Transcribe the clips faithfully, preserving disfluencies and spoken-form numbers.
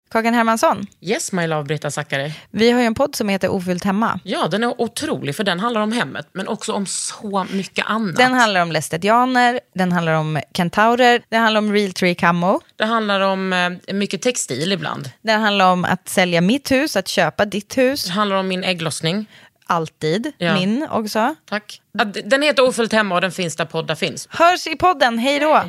Kakan Hermansson. Yes, my love, Britta Zackari. Vi har ju en podd som heter Ofyllt hemma. Ja, den är otrolig för den handlar om hemmet, men också om så mycket annat. Den handlar om lästetianer, den handlar om kentaurer, den handlar om real tree camo. Det handlar om eh, mycket textil ibland. Den handlar om att sälja mitt hus, att köpa ditt hus. Det handlar om min ägglossning. Alltid, ja. Min också. Tack. Den heter Ofyllt hemma och den finns där poddar finns. Hörs i podden, hej då!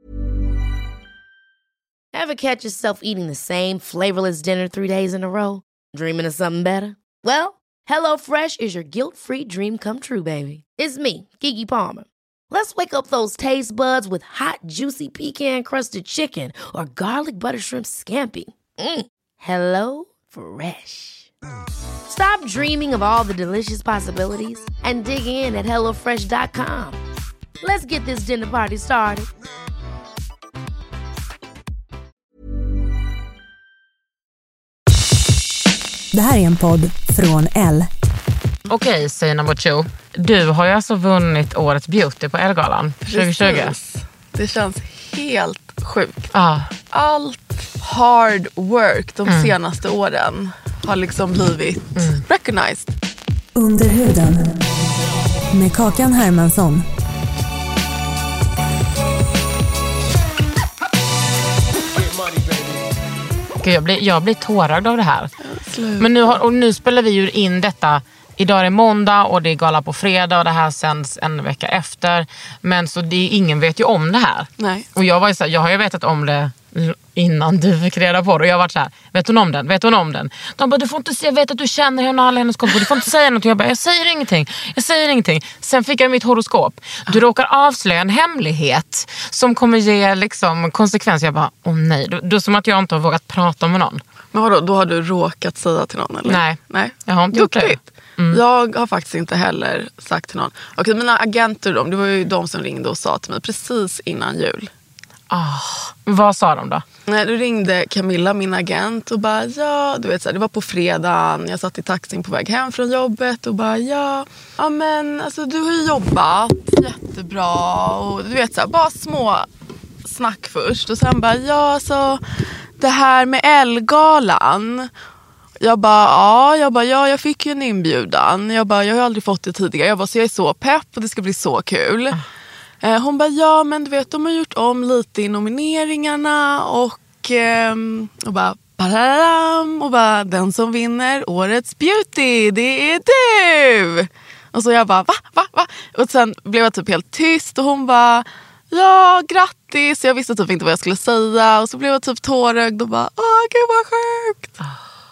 Ever catch yourself eating the same flavorless dinner three days in a row? Dreaming of something better? Well, HelloFresh is your guilt-free dream come true, baby. It's me, Keke Palmer. Let's wake up those taste buds with hot, juicy pecan-crusted chicken or garlic butter shrimp scampi. Mm. Hello Fresh. Stop dreaming of all the delicious possibilities and dig in at hello fresh dot com. Let's get this dinner party started. Det här är en podd från Elle. Okej, okay, Sina Bocho. Du har ju alltså vunnit årets beauty på Elle-galan tjugohundratjugo. Det känns helt sjukt. Ah. Allt hard work de mm. senaste åren har liksom blivit mm. recognized. Under huden med Kakan Hermansson. Jag blir, jag blir tårad av det här. Men nu, har, och nu spelar vi ju in detta. Idag är måndag och det är gala på fredag och det här sänds en vecka efter. Men så det, ingen vet ju om det här. Nej. Och jag var ju så här, jag har ju vetat om det innan du fick reda på det. Och jag har varit så här, vet hon om den? Vet hon om den? De bara, du får inte säga, jag vet att du känner henne och alla hennes kontor. Du får inte säga något. Jag bara, jag säger ingenting. Jag säger ingenting. Sen fick jag mitt horoskop. Du råkar avslöja en hemlighet som kommer ge liksom konsekvenser. Jag bara, åh nej. Då, då som att jag inte har vågat prata med någon. Men vadå, då har du råkat säga till någon eller? Nej, Nej. jag har inte gjort det. Mm. Jag har faktiskt inte heller sagt till någon. Okej, mina agenter då, det var ju de som ringde och sa till mig precis innan jul. Oh, vad sa de då? Nej, då ringde Camilla, min agent, och bara ja, du vet så här, det var på fredagen. Jag satt i taxin på väg hem från jobbet och bara ja, ja men alltså du har ju jobbat jättebra och du vet så här, bara små snack först och sen bara ja, så det här med Elle-galan. Jag bara, ja, jag bara, ja, jag fick ju en inbjudan. Jag bara, jag har aldrig fått det tidigare. Jag bara, så jag är så pepp och det ska bli så kul. Uh. Eh, hon bara, ja, men du vet, de har gjort om lite i nomineringarna och, eh, och bara, badadam, och bara, den som vinner årets beauty, det är du. Och så jag bara, va, va, va? Och sen blev jag typ helt tyst och hon bara, ja, grattis. Jag visste typ inte vad jag skulle säga och så blev jag typ tårögd och bara, åh, gud vad sjukt. Uh.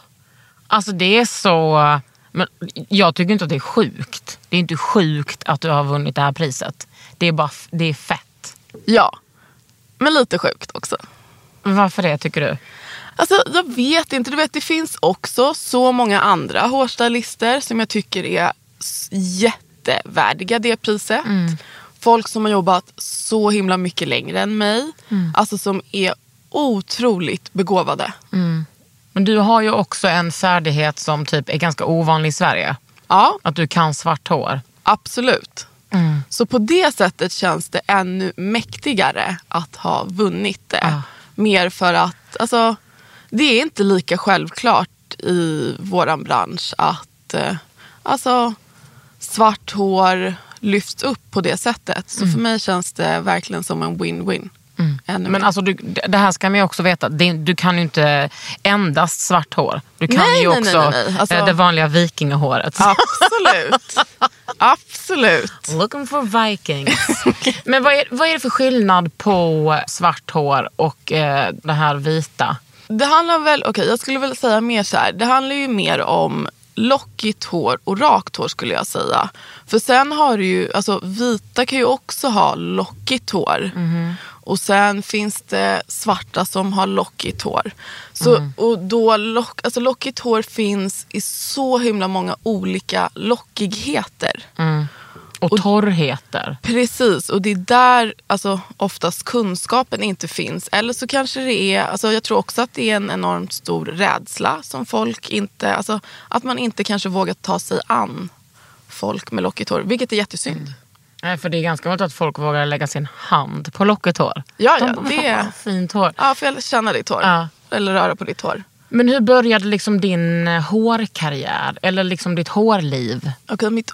Alltså det är så, men jag tycker inte att det är sjukt. Det är inte sjukt att du har vunnit det här priset. Det är bara, det är fett. Ja, men lite sjukt också. Varför det tycker du? Alltså jag vet inte, du vet det finns också så många andra hårstylister som jag tycker är jättevärdiga det priset. Mm. Folk som har jobbat så himla mycket längre än mig. Mm. Alltså som är otroligt begåvade. Mm. Men du har ju också en färdighet som typ är ganska ovanlig i Sverige. Ja. Att du kan svart hår. Absolut. Mm. Så på det sättet känns det ännu mäktigare att ha vunnit det. Ah. Mer för att, alltså, det är inte lika självklart i våran bransch att eh, alltså, svart hår lyfts upp på det sättet. Så mm. för mig känns det verkligen som en win-win. Mm. Men alltså du, det här ska man ju också veta. Det, du kan ju inte endast svart hår. Du kan nej, ju nej, också nej, nej. Alltså, det vanliga vikingahåret. Absolut. Absolut. Looking for vikings. Men vad är, vad är det för skillnad på svart hår och eh, det här vita? Det handlar väl, okej, okay, jag skulle väl säga mer så här. Det handlar ju mer om lockigt hår och rakt hår skulle jag säga. För sen har du ju, alltså vita kan ju också ha lockigt hår. Mm. Och sen finns det svarta som har lockigt hår. Så, mm. och då lock, alltså lockigt hår finns i så himla många olika lockigheter. Mm. Och, och torrheter. Precis, och det är där alltså, oftast kunskapen inte finns. Eller så kanske det är, alltså, jag tror också att det är en enormt stor rädsla som folk inte, alltså att man inte kanske vågar ta sig an folk med lockigt hår, vilket är jättesynd. Mm. Nej, för det är ganska vanligt att folk vågar lägga sin hand på lockigt hår. Ja, De ja, bara, det är fint hår. Ja, för jag känna ditt hår. Ja. Eller röra på ditt hår. Men hur började liksom din hårkarriär? Eller liksom ditt hårliv? Okej, mitt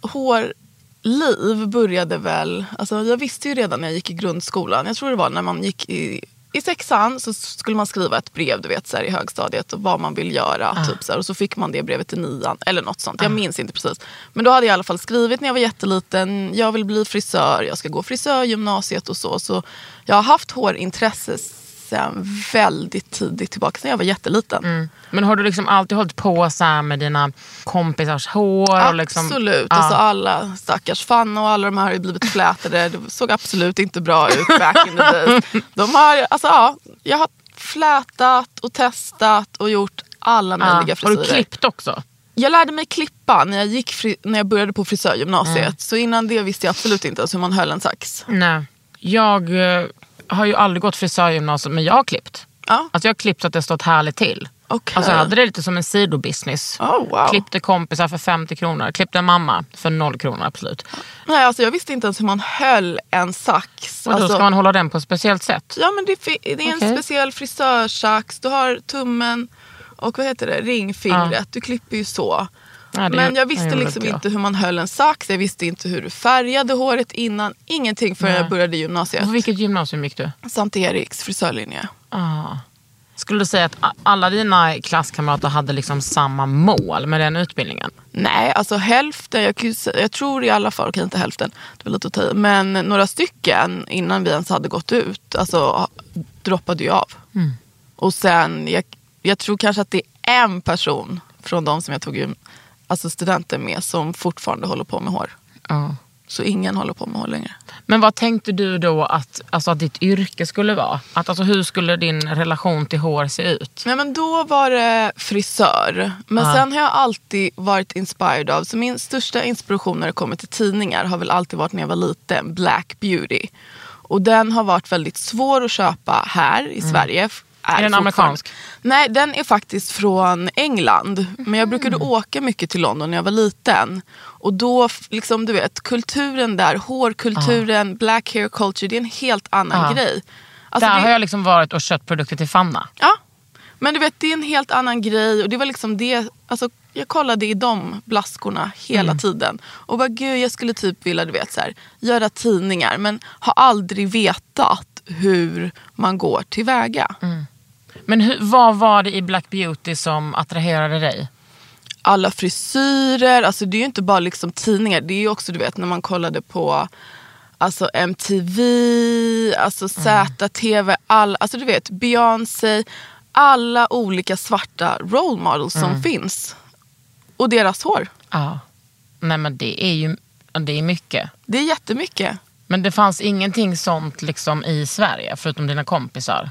hårliv började väl... Alltså jag visste ju redan när jag gick i grundskolan. Jag tror det var när man gick i... I sexan så skulle man skriva ett brev, du vet, så här, i högstadiet och vad man vill göra. Ah. Typ, så här, och så fick man det brevet till nian eller något sånt. Jag ah. minns inte precis. Men då hade jag i alla fall skrivit när jag var jätteliten. Jag vill bli frisör, jag ska gå frisörgymnasiet och så. Så jag har haft hårintresse sen väldigt tidigt tillbaka, sen jag var jätteliten. Mm. Men har du liksom alltid hållit på så här med dina kompisars hår? Absolut. Och liksom, ja. Alltså alla stackars Fanna och alla de här har ju blivit flätade. Det såg absolut inte bra ut back in the days. De har, alltså ja, jag har flätat och testat och gjort alla möjliga ja. frisyrer. Har du klippt också? Jag lärde mig klippa när jag, gick fri, när jag började på frisörgymnasiet. Mm. Så innan det visste jag absolut inte hur man höll en sax. Nej, jag... har ju aldrig gått frisörgymnasiet, men jag har klippt. Ja. Alltså jag har klippt så att det stått härligt till. Okay. Alltså jag hade det lite som en sidobusiness. Oh, wow. Klippte kompisar för femtio kronor. Klippte en mamma för noll kronor, absolut. Nej, alltså jag visste inte ens hur man höll en sax. Och då alltså, ska man hålla den på ett speciellt sätt? Ja, men det, det är en okay. speciell frisörsax. Du har tummen och vad heter det? Ringfingret. Ja. Du klipper ju så. Ja, men jag visste jag liksom inte hur man höll en sax. Jag visste inte hur du färgade håret innan. Ingenting förrän Nej. jag började gymnasiet. Och vilket gymnasium gick du? Sankt Eriks frisörlinje. Ah. Skulle du säga att alla dina klasskamrater hade liksom samma mål med den utbildningen? Nej, alltså hälften. Jag, jag tror i alla fall, okej inte hälften. Det var lite att ta i. Men några stycken innan vi ens hade gått ut. Alltså droppade ju av. Mm. Och sen, jag, jag tror kanske att det är en person från de som jag tog ju alltså studenter med som fortfarande håller på med hår. Ja. Så ingen håller på med hår längre. Men vad tänkte du då att, alltså, att ditt yrke skulle vara? Att, alltså, hur skulle din relation till hår se ut? Nej, men då var det frisör. Men ja. sen har jag alltid varit inspired av. Så min största inspiration när det kommer till tidningar har väl alltid varit när jag var liten. Black Beauty. Och den har varit väldigt svår att köpa här i mm. Sverige. Är, är den amerikansk? Nej, den är faktiskt från England. Mm. Men jag brukade åka mycket till London när jag var liten. Och då, liksom du vet, kulturen där, hårkulturen, ah. black hair culture, det är en helt annan ah. grej. Alltså, där det... har jag liksom varit och köpt produkter till Fanna. Ja, men du vet, det är en helt annan grej. Och det var liksom det, alltså jag kollade i de blaskorna hela mm. tiden. Och bara, gud, jag skulle typ vilja, du vet, så här, göra tidningar. Men har aldrig vetat hur man går tillväga. Mm. Men hur, vad var det i Black Beauty som attraherade dig? Alla frisyrer, alltså det är ju inte bara liksom tidningar, det är ju också, du vet, när man kollade på alltså M T V, alltså Z T V, all, alltså du vet, Beyoncé, alla olika svarta role models mm. som finns. Och deras hår. Ja. Nej, men det är ju det är mycket. Det är jättemycket. Men det fanns ingenting sånt liksom i Sverige förutom dina kompisar?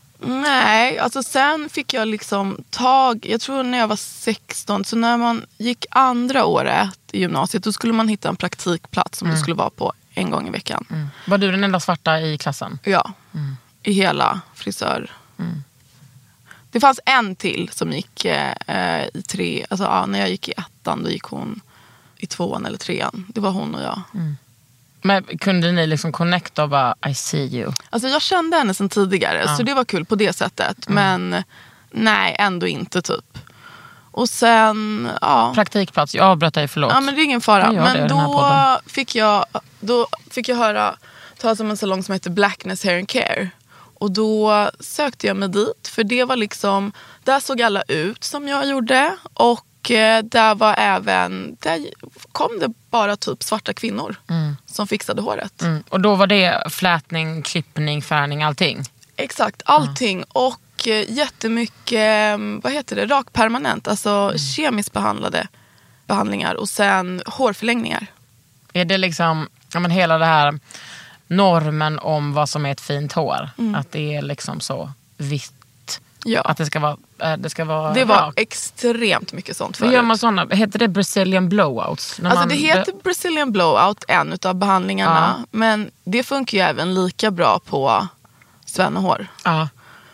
Nej, alltså sen fick jag liksom tag, jag tror när jag var sexton, så när man gick andra året i gymnasiet, då skulle man hitta en praktikplats som mm. det skulle vara på en gång i veckan. Mm. Var du den enda svarta i klassen? Ja, mm. i hela frisör. Mm. Det fanns en till som gick eh, i tre, alltså ja, när jag gick i ettan, då gick hon i tvåan eller trean. Det var hon och jag. Mm. Men kunde ni liksom connecta och bara, I see you? Alltså jag kände henne sedan tidigare, ja. så det var kul på det sättet. Mm. Men nej, ändå inte typ. Och sen, ja. Praktikplats, jag avbröt dig, förlåt. Ja, men det är ingen fara. Men då fick, jag, då fick jag höra talas om en salong som heter Blackness Hair and Care. Och då sökte jag mig dit, för det var liksom, där såg alla ut som jag gjorde. Och där var även, där kom det bara typ svarta kvinnor mm. som fixade håret. Mm. Och då var det flätning, klippning, färgning, allting? Exakt, allting. Mm. Och jättemycket, vad heter det, rakpermanent. Alltså mm. kemiskt behandlade behandlingar. Och sen hårförlängningar. Är det liksom, ja, men hela det här normen om vad som är ett fint hår? Mm. Att det är liksom så vitt? Ja. Att det ska vara, det ska vara det var rakt. Extremt mycket sånt förut. Hur gör man sådana? Heter det Brazilian blowouts? När alltså man... det heter Brazilian blowout, en utav behandlingarna. Ja. Men det funkar ju även lika bra på svennehår. Ja.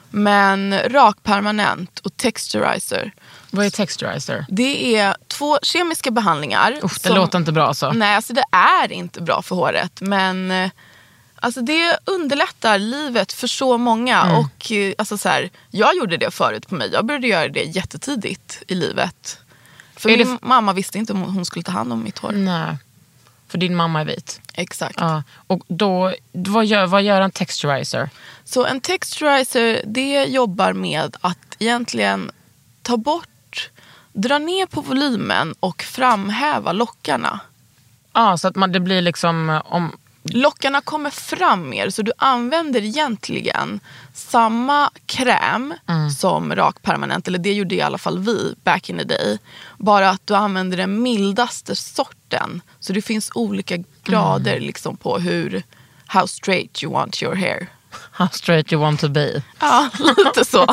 Men rakpermanent och texturizer. Vad är texturizer? Det är två kemiska behandlingar. Uff, det som... låter inte bra så. Nej, alltså det är inte bra för håret. Men Alltså det underlättar livet för så många. Mm. Och alltså så här, jag gjorde det förut på mig. Jag började göra det jättetidigt i livet. För min f- mamma visste inte om hon skulle ta hand om mitt hår. Nej, för din mamma är vit. Exakt. Ja. Och då, vad gör, vad gör en texturizer? Så en texturizer, det jobbar med att egentligen ta bort, dra ner på volymen och framhäva lockarna. Ja, så att man, det blir liksom... om Lockarna kommer fram mer, så du använder egentligen samma kräm mm. som rakpermanent, eller det gjorde i alla fall vi back in the day. Bara att du använder den mildaste sorten. Så det finns olika grader mm. liksom på hur how straight you want your hair. How straight you want to be. Ja, lite så.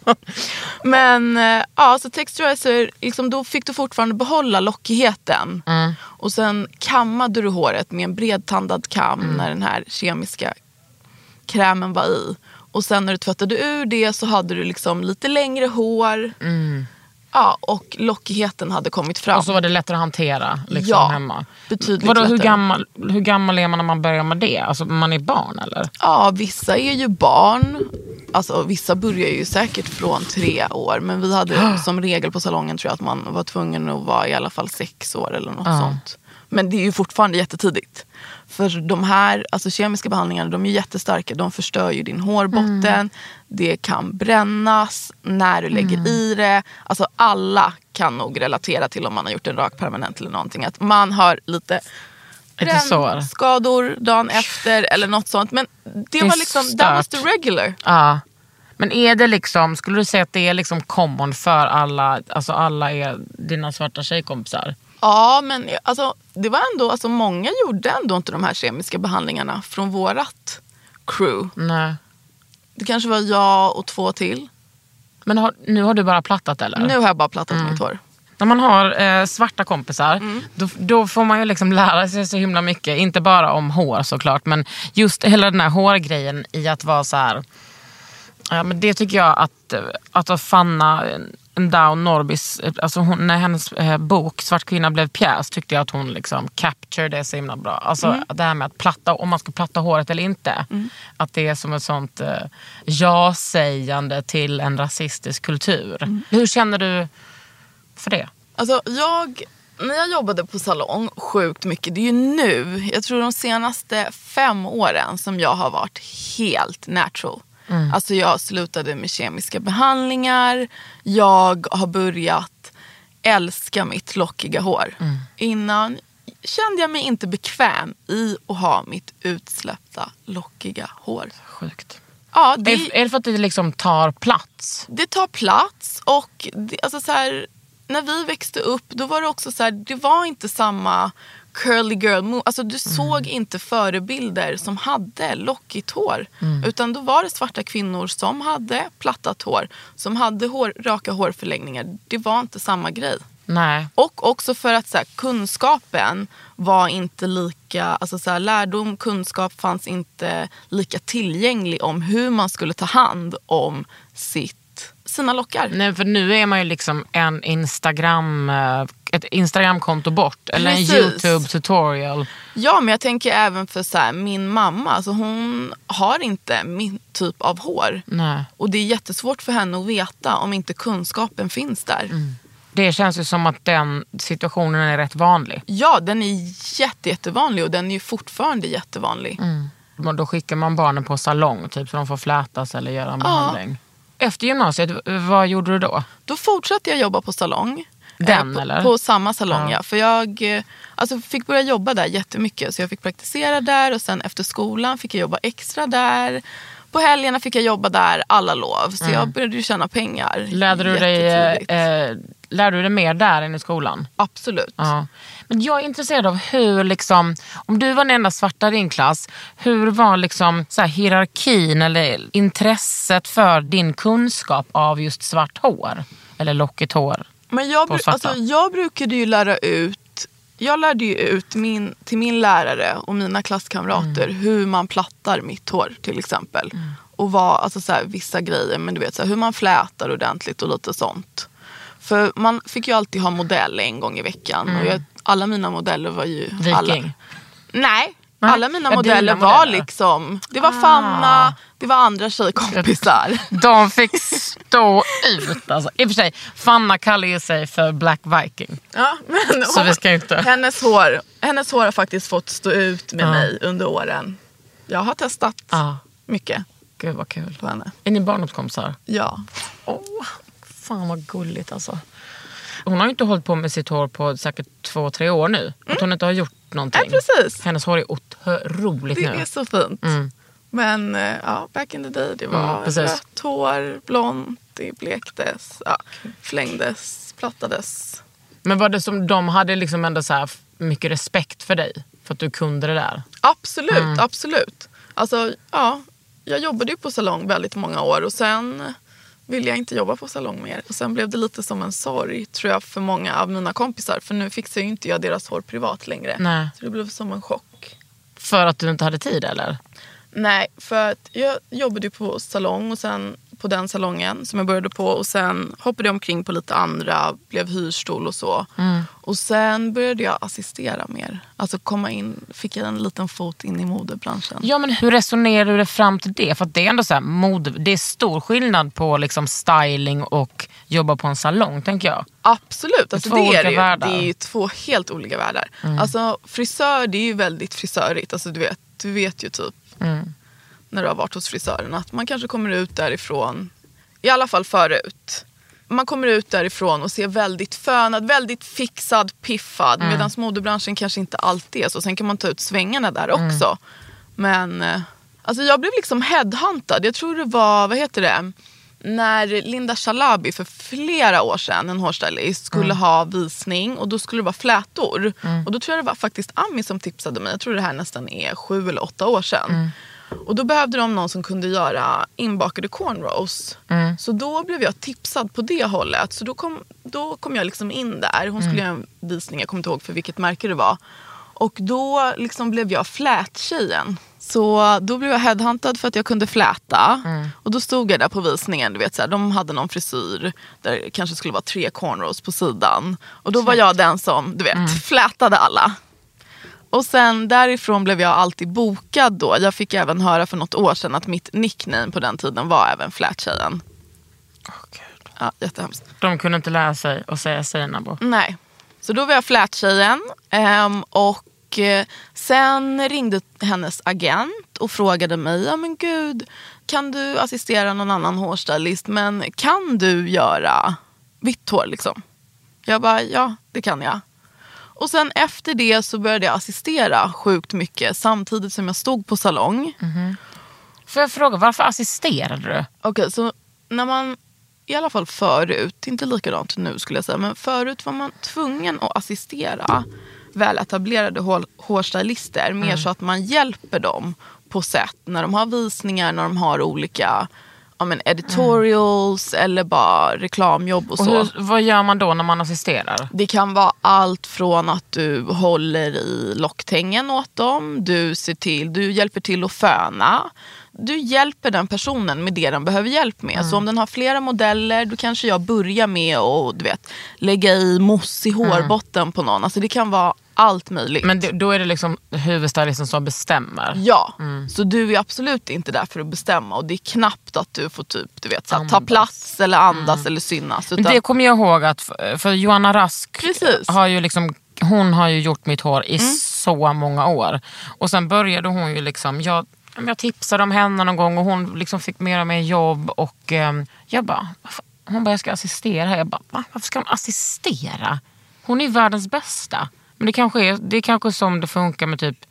Men ja, så texturizer, liksom, då fick du fortfarande behålla lockigheten. Mm. Och sen kammade du håret med en bredtandad kam mm. när den här kemiska krämen var i. Och sen när du tvättade ur det så hade du liksom lite längre hår. Mm. Ja, och lockigheten hade kommit fram. Och så var det lättare att hantera liksom, ja, hemma. Betydligt Vadå, lättare. Hur gammal, hur gammal är man när man börjar med det? Alltså man är barn eller? Ja, vissa är ju barn. Alltså vissa börjar ju säkert från tre år. Men vi hade som regel på salongen tror jag att man var tvungen att vara i alla fall sex år eller något ja. sånt. Men det är ju fortfarande jättetidigt. För de här alltså kemiska behandlingarna, de är ju jättestarka. De förstör ju din hårbotten. Mm. Det kan brännas när du lägger mm. i det. Alltså alla kan nog relatera till om man har gjort en rak permanent eller någonting. Att man har lite brännskador dagen efter eller något sånt. Men det, det var liksom, stört. That was the regular. Ja. Men är det liksom, skulle du säga att det är liksom common för alla, alltså alla är dina svarta tjejkompisar? Ja, men alltså, det var ändå, alltså, många gjorde ändå inte de här kemiska behandlingarna från vårat crew. Nej. Det kanske var jag och två till. Men har, nu har du bara plattat eller? Nu har jag bara plattat mm. mitt hår. När man har eh, svarta kompisar, mm. då, då får man ju liksom lära sig så himla mycket. Inte bara om hår såklart, men just hela den här hårgrejen i att vara så här. Ja, men det tycker jag att, att Fanna Down Norbis, alltså hon, när hennes eh, bok Svart kvinna blev pjäs, tyckte jag att hon liksom capture det så himla bra. Alltså mm. det här med att platta, om man ska platta håret eller inte. Mm. Att det är som ett sånt eh, ja-sägande till en rasistisk kultur. Mm. Hur känner du för det? Alltså jag, när jag jobbade på salong sjukt mycket, det är ju nu, jag tror de senaste fem åren som jag har varit helt natural. Mm. Alltså jag slutade med kemiska behandlingar. Jag har börjat älska mitt lockiga hår. Mm. Innan kände jag mig inte bekväm i att ha mitt utsläppta lockiga hår. Sjukt. Ja, det, är, är det för att det liksom tar plats? Det tar plats och det, alltså så här, när vi växte upp då var det också så här, det var inte samma curly girl move. Alltså du mm. såg inte förebilder som hade lockigt hår. Mm. Utan då var det svarta kvinnor som hade plattat hår. Som hade hår, raka hårförlängningar. Det var inte samma grej. Nej. Och också för att så här, kunskapen var inte lika, alltså så här, lärdom, kunskap fanns inte lika tillgänglig om hur man skulle ta hand om sitt sina lockar. Nej, för nu är man ju liksom en Instagram, ett Instagram-konto bort. Eller Precis. En YouTube-tutorial. Ja, men jag tänker även för så här, min mamma. Alltså hon har inte min typ av hår. Nej. Och det är jättesvårt för henne att veta om inte kunskapen finns där. Mm. Det känns ju som att den situationen är rätt vanlig. Ja, den är jätte, jättevanlig och den är ju fortfarande jättevanlig. Mm. Då skickar man barnen på salong typ så de får flätas eller göra en behandling. Ja. Efter gymnasiet, vad gjorde du då? Då fortsatte jag jobba på salong. Den eh, på, eller? På samma salong, ja. ja. För jag alltså, fick börja jobba där jättemycket. Så jag fick praktisera där och sen efter skolan fick jag jobba extra där. På helgerna fick jag jobba där alla lov. Så mm. jag började ju tjäna pengar. Lärde du dig, eh, lärde du dig mer där än i skolan? Absolut. Ja. Men jag är intresserad av hur liksom, om du var den enda svarta i din klass, hur var liksom så här, hierarkin eller intresset för din kunskap av just svart hår? Eller lockigt hår? Men jag, bru- alltså, jag brukade ju lära ut, jag lärde ju ut min, till min lärare och mina klasskamrater mm. hur man plattar mitt hår till exempel. Mm. Och vad, alltså så här, vissa grejer, men du vet så här, hur man flätar ordentligt och lite sånt. För man fick ju alltid ha modell en gång i veckan. Mm. Och jag, alla mina modeller var ju... Viking? Alla... Nej, Alla mina Ja, modeller dina var modeller. liksom, det var Ah. Fanna, det var andra tjejkompisar. De fick stå ut. Alltså. I och för sig, Fanna kallar ju sig för Black Viking. Ja, men Så vi ska inte... hennes, hår, hennes hår har faktiskt fått stå ut med Ja. mig under åren. Jag har testat Ja, mycket gud vad kul. på henne. Är ni barndomskompisar? Ja. Åh, fan vad gulligt alltså. Hon har ju inte hållit på med sitt hår på säkert två, tre år nu. Att hon inte har gjort någonting. Nej, precis. Hennes hår är otroligt Det nu. är så fint. Mm. Men eh, ja, back in the day, det var Mm, precis. rött hår, blont, det blektes, ja, flängdes, plattades. Men var det som de hade liksom ändå så här mycket respekt för dig? För att du kunde det där? Absolut, Mm. absolut. Alltså, ja, jag jobbade ju på salong väldigt många år och sen ville jag inte jobba på salong mer. Och sen blev det lite som en sorg, tror jag, för många av mina kompisar. För nu fixar ju inte jag deras hår privat längre. Nej. Så det blev som en chock. För att du inte hade tid eller? Nej, för att jag jobbade ju på salong och sen på den salongen som jag började på och sen hoppade jag omkring på lite andra, blev hyrstol och så. Mm. Och sen började jag assistera mer. Alltså komma in, fick jag en liten fot in i modebranschen. Ja, men hur resonerar du dig fram till det? För att det är ändå så här, mode, det är stor skillnad på liksom styling och jobba på en salong, tänker jag. Absolut, alltså Två det, är olika det, ju. världar. Det är ju två helt olika världar. Alltså frisör, det är ju väldigt frisörigt. Alltså du vet, du vet ju typ Mm. när du har varit hos frisören att man kanske kommer ut därifrån, i alla fall förut. Man kommer ut därifrån och ser väldigt fönad, väldigt fixad, piffad. Mm. Medan modebranschen kanske inte alltid är så. Sen kan man ta ut svängarna där också. Men eh, alltså jag blev liksom headhuntad. Jag tror det var, vad heter det? När Linda Shalabi för flera år sedan, en hårstylist, skulle Mm. ha visning och då skulle det vara flätor. Och då tror jag det var faktiskt Ami som tipsade mig. Jag tror det här nästan är sju eller åtta år sedan. Mm. Och då behövde de någon som kunde göra inbakade cornrows. Mm. Så då blev jag tipsad på det hållet. Så då kom, då kom jag liksom in där. Hon skulle göra en visning, jag kommer inte ihåg för vilket märke det var. Och då liksom blev jag flättjejen. Så då blev jag headhuntad för att jag kunde fläta. Mm. Och då stod jag där på visningen. Du vet, så här, de hade någon frisyr där det kanske skulle vara tre cornrows på sidan. Och då var jag den som, du vet, Mm. flätade alla. Och sen därifrån blev jag alltid bokad då. Jag fick även höra för något år sedan att mitt nickname på den tiden var även flättjejen. Åh, Gud. Ja, jättehemskt. De kunde inte lära sig att säga Seinabo. Nej. Så då var jag flättjejen. Ehm, och eh, sen ringde hennes agent och frågade mig, ja men gud, kan du assistera någon annan hårstylist, men kan du göra vitt hår liksom? Jag bara, ja det kan jag. Och sen efter det så började jag assistera sjukt mycket samtidigt som jag stod på salong. Får jag fråga, varför assisterade du? Okej, så när man, i alla fall förut, inte likadant nu skulle jag säga, men förut var man tvungen att assistera väl etablerade hår, hårstylister mer så att man hjälper dem på sätt när de har visningar, när de har olika ja, men editorials eller bara reklamjobb och, Och så. hur, vad gör man då när man assisterar? Det kan vara allt från att du håller i locktängen åt dem, du ser till, du hjälper till att föna. Du hjälper den personen med det den behöver hjälp med. Mm. Så om den har flera modeller, då kanske jag börjar med att du vet, lägga i moss i hårbotten på någon. Alltså det kan vara allt möjligt. Men det, då är det liksom huvudstylisten som bestämmer. Ja, så du är absolut inte där för att bestämma. Och det är knappt att du får typ, du vet, så här, ta Andas. plats eller andas eller synas. Men Utan, det kommer jag ihåg att, för Johanna Rask Precis. har ju liksom, hon har ju gjort mitt hår i så många år. Och sen började hon ju liksom, jag, jag tipsade om henne någon gång och hon liksom fick mer och mer jobb. Och eh, jag bara, hon bara, jag ska assistera här. Jag bara, va? Varför ska hon assistera? Hon är världens bästa. Men det kanske är, det är kanske som det funkar med typ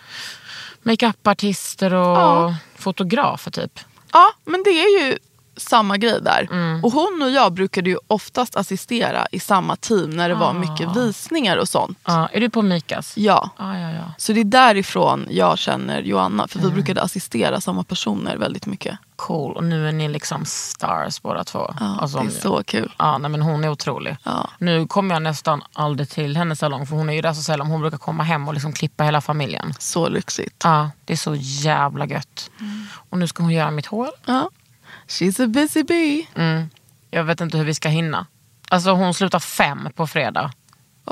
makeupartister och Ja. fotografer typ. ja, men det är ju samma grej där. Mm. Och hon och jag brukade ju oftast assistera i samma team när det var Ah. mycket visningar och sånt. Ja, är du på Mikas? Ja. Ja, ja, ja. Så det är därifrån jag känner Johanna. För vi brukade assistera samma personer väldigt mycket. Cool, och nu är ni liksom stars båda två. Ja, Alltså, det är så kul. Ja, nej, men hon är otrolig. Ja. Nu kommer jag nästan aldrig till hennes salong, för hon är ju där så sällan. Hon brukar komma hem och liksom klippa hela familjen. Så lyxigt. Ja, det är så jävla gött. Och nu ska hon göra mitt hår. Ja. She's a busy bee. Mm. Jag vet inte hur vi ska hinna. Alltså hon slutar fem på fredag. Oj.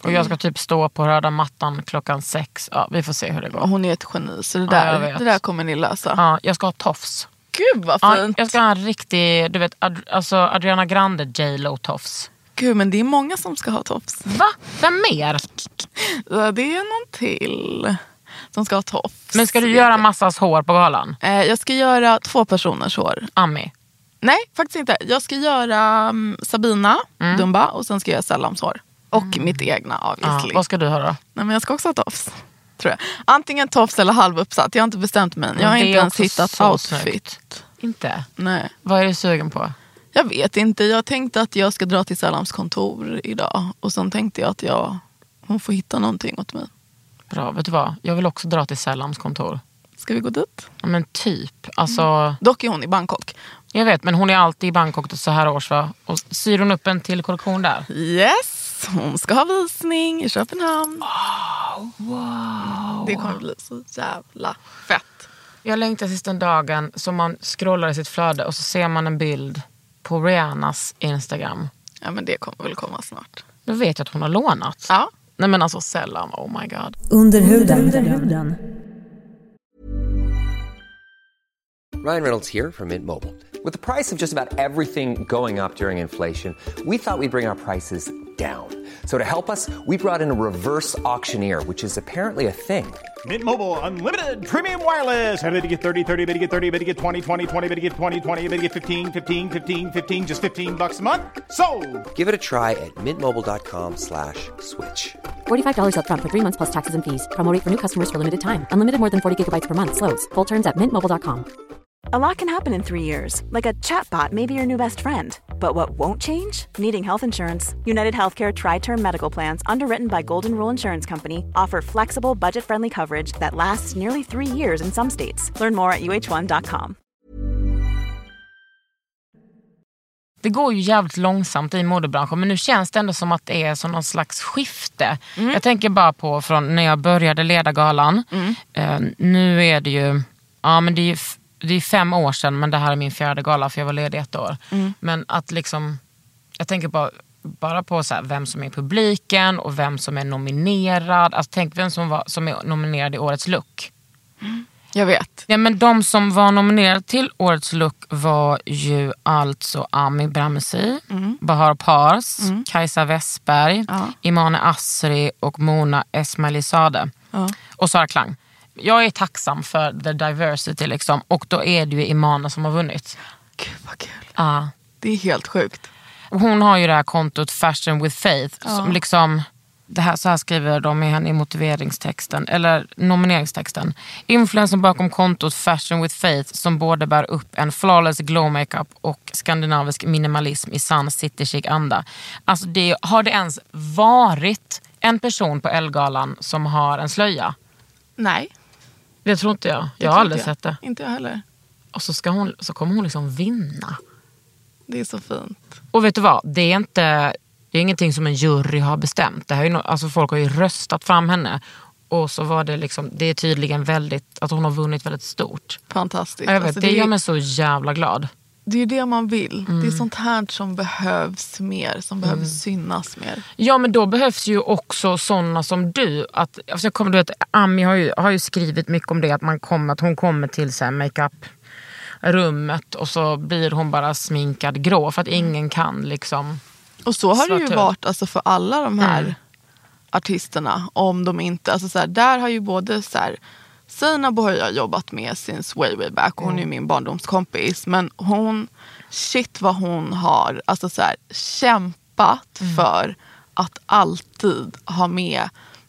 Och jag ska typ stå på röda mattan klockan sex. Ja, vi får se hur det går. Hon är ett geni, så det Ja, där, jag vet. det där kommer ni lösa. Ja, jag ska ha tofs. Gud vad Ja, fint. jag ska ha en riktig, du vet, Ad, alltså Adriana Grande J-Lo tofs. Gud, men det är många som ska ha tofs. Va? Vem mer? Ja, det är någon till som ska ha tofs. Men ska du göra massas hår på galan? Eh, jag ska göra två personers hår. Ami. Nej, faktiskt inte. Jag ska göra um, Sabina Mm. Dumba och sen ska jag göra Sellams hår. Och mitt egna Ja, obviously. vad ska du ha då? Nej, men jag ska också ha tofs. Tror jag. Antingen tofs eller halvuppsatt. Jag har inte bestämt mig. Jag har Det är inte ens också hittat så outfit. snyggt. Inte? Nej. Vad är du sugen på? Jag vet inte. Jag tänkte att jag ska dra till Sellams kontor idag. Och sen tänkte jag att jag, hon får hitta någonting åt mig. Bra, vet du vad? Jag vill också dra till Sellams kontor. Ska vi gå dit? Ja, men typ. Alltså, Dock är hon i Bangkok. jag vet, men hon är alltid i Bangkok så här års, va? Och syr hon upp en till kollektion där? Yes! Hon ska ha visning i Köpenhamn. Oh, wow. Det kommer bli så jävla fett. Jag längtar sista dagen som man scrollar i sitt flöde och så ser man en bild på Rihannas Instagram. Ja, men det kommer väl komma snart. Då vet jag att hon har lånat. Ja. Nej, men alltså Sellam, oh my god. Under huden. Ryan Reynolds here from Mint Mobile. With the price of just about everything going up during inflation, we thought we'd bring our prices down. So to help us, we brought in a reverse auctioneer, which is apparently a thing. Mint Mobile Unlimited Premium Wireless. How to get thirty, thirty, how to get thirty, how to get twenty, twenty, twenty, how to get twenty, twenty, how to get fifteen, fifteen, fifteen, fifteen, just fifteen bucks a month? Sold! Give it a try at mintmobile.com slash switch. forty-five dollars up front for three months plus taxes and fees. Promo rate for new customers for limited time. Unlimited more than forty gigabytes per month. Slows full terms at mint mobile dot com. A lot can happen in three years, like a chatbot may be your new best friend. But what won't change? Needing health insurance. United Healthcare Tri-Term Medical Plans, underwritten by Golden Rule Insurance Company, offer flexible, budget-friendly coverage that lasts nearly three years in some states. Learn more at u h one dot com. Det går ju jävligt långsamt i modebranschen, men nu känns det ändå som att det är som någon slags skifte. Mm. Jag tänker bara på från när jag började leda galan. Mm. Uh, nu är det ju, ja men det är ju det är fem år sedan, men det här är min fjärde gala för jag var ledig ett år. Mm. Men att liksom, jag tänker bara, bara på så här, vem som är publiken och vem som är nominerad. Alltså tänk vem som, var, som är nominerad i årets look. Mm. Jag vet. Ja, men de som var nominerade till årets look var ju alltså Ami Bramsi, mm. Bahar Pars, mm. Kajsa Westberg, ja. Imane Asri och Mona Esmailzadeh. Ja. Och Sara Klang. Jag är tacksam för the diversity liksom. Och då är det ju Imane som har vunnit. Gud vad kul. Ja. Det är helt sjukt. Hon har ju det här kontot Fashion with Faith. Ja. Som liksom, det här, så här skriver de i henne i motiveringstexten. Eller nomineringstexten. Influensen bakom kontot Fashion with Faith. Som både bär upp en flawless glow makeup och skandinavisk minimalism i sann city-chic anda. Alltså det, har det ens varit en person på Ellegalan som har en slöja? Nej. Det tror inte jag. Jag har aldrig jag. sett det. Inte jag heller. Och så, ska hon, så kommer hon liksom vinna. Det är så fint. Och vet du vad? Det är inte, det är ingenting som en jury har bestämt. Det här är no, alltså folk har ju röstat fram henne. Och så var det liksom, det är tydligen väldigt, att hon har vunnit väldigt stort. Fantastiskt. Jag vet, alltså, det, det gör är mig så jävla glad. Det är ju det man vill. Mm. Det är sånt här som behövs mer. Som behöver mm. synas mer. Ja, men då behövs ju också sådana som du. Att, alltså jag kommer, du vet, Ami har ju, har ju skrivit mycket om det. Att, man kommer, att hon kommer till så här makeup-rummet. Och så blir hon bara sminkad grå. För att ingen kan liksom. Och så har det ju ut. varit alltså, för alla de här mm. artisterna. Om de inte, alltså så här, där har ju både så här, Seinabo har jag jobbat med since way way back. Hon mm. är min barndomskompis. Men hon, shit vad hon har alltså så här, kämpat mm. för att alltid ha med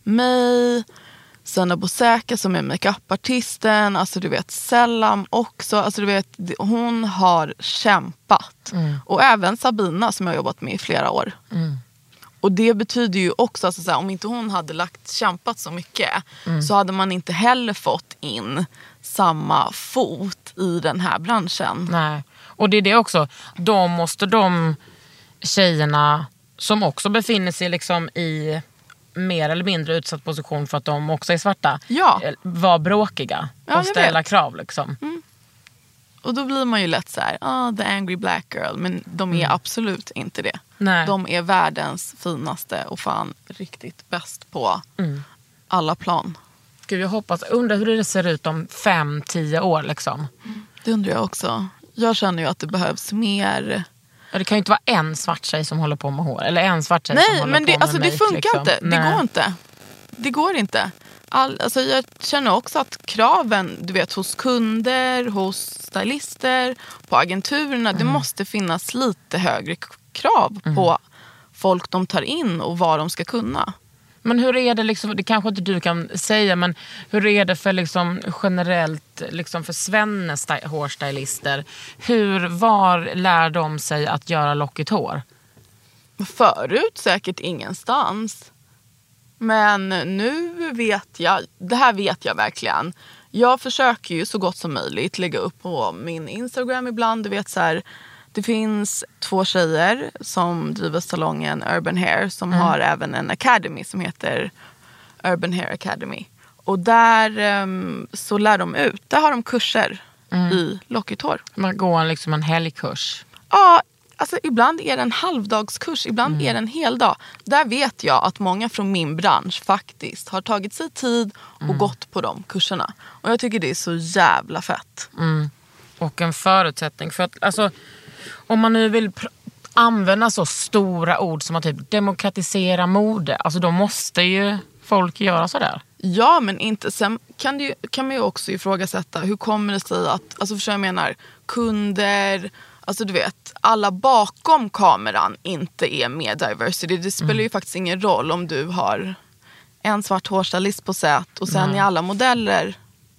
mig, Seinabo Säker som är makeupartisten, alltså du vet Sellam också, alltså du vet hon har kämpat. Mm. Och även Sabina som jag har jobbat med i flera år. Mm. Och det betyder ju också, alltså, så här, om inte hon hade lagt kämpat så mycket mm. så hade man inte heller fått in samma fot i den här branschen. Nej, och det är det också. Då måste de tjejerna som också befinner sig liksom i mer eller mindre utsatt position för att de också är svarta ja. vara bråkiga ja, och ställa vet. krav liksom. Mm. Och då blir man ju lätt så här, ah, the angry black girl. Men de är mm. absolut inte det. Nej. De är världens finaste och fan riktigt bäst på mm. alla plan. Gud, jag hoppas, undrar hur det ser ut om fem, tio år liksom. Det undrar jag också. Jag känner ju att det behövs mer. Ja, det kan ju inte vara en svart tjej som håller på med hår. Eller en svart tjej Nej, som håller men det, på med alltså, make, det funkar liksom. inte. Det Nej. går inte. Det går inte. All, alltså, jag känner också att kraven, du vet, hos kunder, hos stylister, på agenturerna, mm. det måste finnas lite högre krav mm. på folk de tar in och vad de ska kunna. Men hur är det liksom, det kanske inte du kan säga, men hur är det för liksom generellt liksom för svenne hårstylister? Hur, var lär de sig att göra lockigt hår? Förut säkert ingenstans. Men nu vet jag, det här vet jag verkligen. Jag försöker ju så gott som möjligt lägga upp på min Instagram ibland. Du vet så här, det finns två tjejer som driver salongen Urban Hair som mm. har även en academy som heter Urban Hair Academy. Och där um, så lär de ut, där har de kurser mm. i lockigt hår. Man går en, liksom en helgkurs. Ja, alltså ibland är det en halvdagskurs, ibland mm. är det en hel dag. Där vet jag att många från min bransch faktiskt har tagit sig tid och mm. gått på de kurserna. Och jag tycker det är så jävla fett. Mm. Och en förutsättning för att, alltså, om man nu vill pr- använda så stora ord som att typ demokratisera mode, alltså då måste ju folk göra sådär. Ja, men inte. Sen kan, det ju, kan man ju också ifrågasätta, hur kommer det sig att, alltså för jag menar, kunder, alltså du vet, alla bakom kameran inte är med diversity. Det spelar mm. ju faktiskt ingen roll om du har en svart hårstylist på set och sen Nej. är alla modeller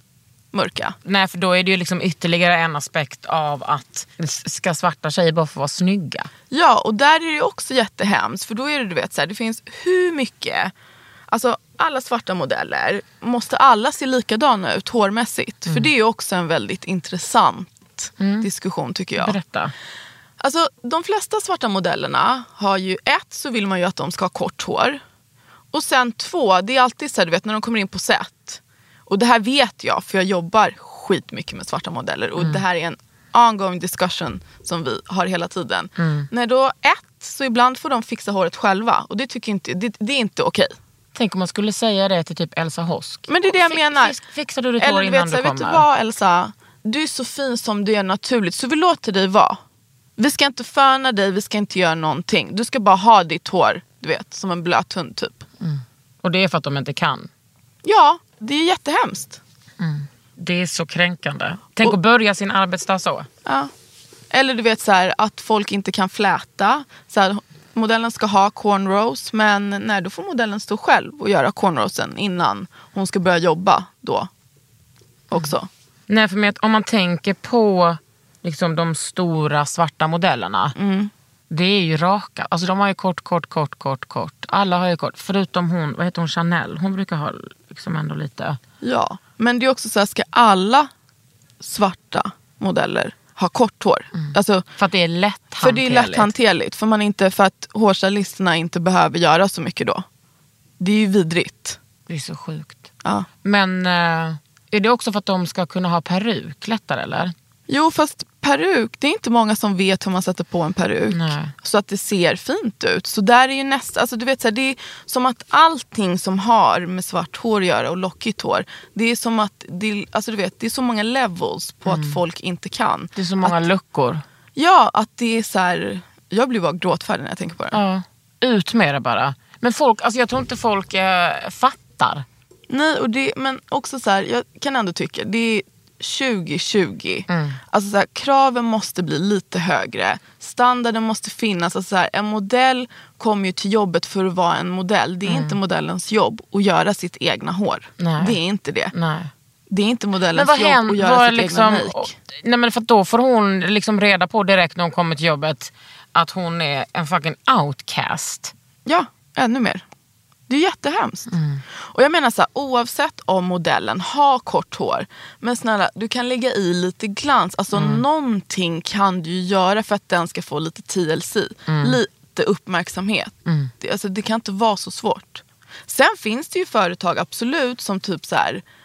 mörka. Nej, för då är det ju liksom ytterligare en aspekt av att ska svarta tjejer bara få vara snygga. Ja, och där är det också jättehemskt. För då är det, du vet, så här, det finns hur mycket, alltså alla svarta modeller, måste alla se likadana ut hårmässigt? Mm. För det är ju också en väldigt intressant mm. diskussion tycker jag. Berätta. Alltså de flesta svarta modellerna har ju, ett så vill man ju att de ska ha kort hår. Och sen två, det är alltid så här, du vet, när de kommer in på set. Och det här vet jag, för jag jobbar skitmycket med svarta modeller. Och mm. det här är en ongoing discussion som vi har hela tiden. Mm. När då ett, så ibland får de fixa håret själva. Och det tycker inte, det, det är inte okej. Tänk om man skulle säga det till typ Elsa Hosk. Men det är det jag F- menar. F- fixar du ditt hår innan vet, du så, kommer? Vet du vad, Elsa? Du är så fin som du är naturligt. Så vi låter dig vara. Vi ska inte föna dig, vi ska inte göra någonting. Du ska bara ha ditt hår, du vet, som en blöt hund typ. Mm. Och det är för att de inte kan? Ja, det är jättehemskt. Mm. Det är så kränkande. Tänk och, att börja sin arbetsdag så. Ja. Eller du vet så här, att folk inte kan fläta. Så här, modellen ska ha cornrows, men nej, då får modellen stå själv och göra cornrowsen innan hon ska börja jobba då också. Mm. Nej, för mig, om man tänker på liksom de stora svarta modellerna, mm. det är ju raka. Alltså de har ju kort, kort, kort, kort, kort. Alla har ju kort. Förutom hon, vad heter hon, Chanel. Hon brukar ha liksom ändå lite. Ja, men det är också så här, ska alla svarta modeller ha kort hår? Mm. Alltså, för att det är lätthanterligt. För det är lätthanterligt. För, man inte, för att hårstylisterna inte behöver göra så mycket då. Det är ju vidrigt. Det är så sjukt. Ja. Men äh, är det också för att de ska kunna ha peruk lättare, eller? Jo, fast peruk, det är inte många som vet hur man sätter på en peruk. Nej. Så att det ser fint ut. Så där är ju nästa, alltså du vet så här, det är som att allting som har med svart hår att göra och lockigt hår, det är som att det, alltså du vet, det är så många levels på mm. att folk inte kan. Det är så många att, luckor. Ja, att det är så här, jag blir bara gråtfärdig när jag tänker på det. Ja, ut med det bara. Men folk, alltså jag tror inte folk äh, fattar. Nej, och det, men också så här, jag kan ändå tycka, det är tjugo tjugo. Mm. Alltså så här, kraven måste bli lite högre. Standarden måste finnas. Alltså så här, en modell kommer ju till jobbet för att vara en modell. Det är mm. inte modellens jobb att göra sitt egna hår. Nej. Det är inte det. Nej. Det är inte modellens men vad jobb händer, att göra sitt liksom, egna make. Nej, men för då får hon liksom reda på direkt när hon kommer till jobbet att hon är en fucking outcast. Ja, ännu mer. Det är jättehemskt. Mm. Och jag menar så här, oavsett om modellen har kort hår, men snälla, du kan lägga i lite glans. Alltså mm. någonting kan du ju göra för att den ska få lite T L C. Mm. Lite uppmärksamhet. Mm. Det, alltså, det kan inte vara så svårt. Sen finns det ju företag absolut som typ så här,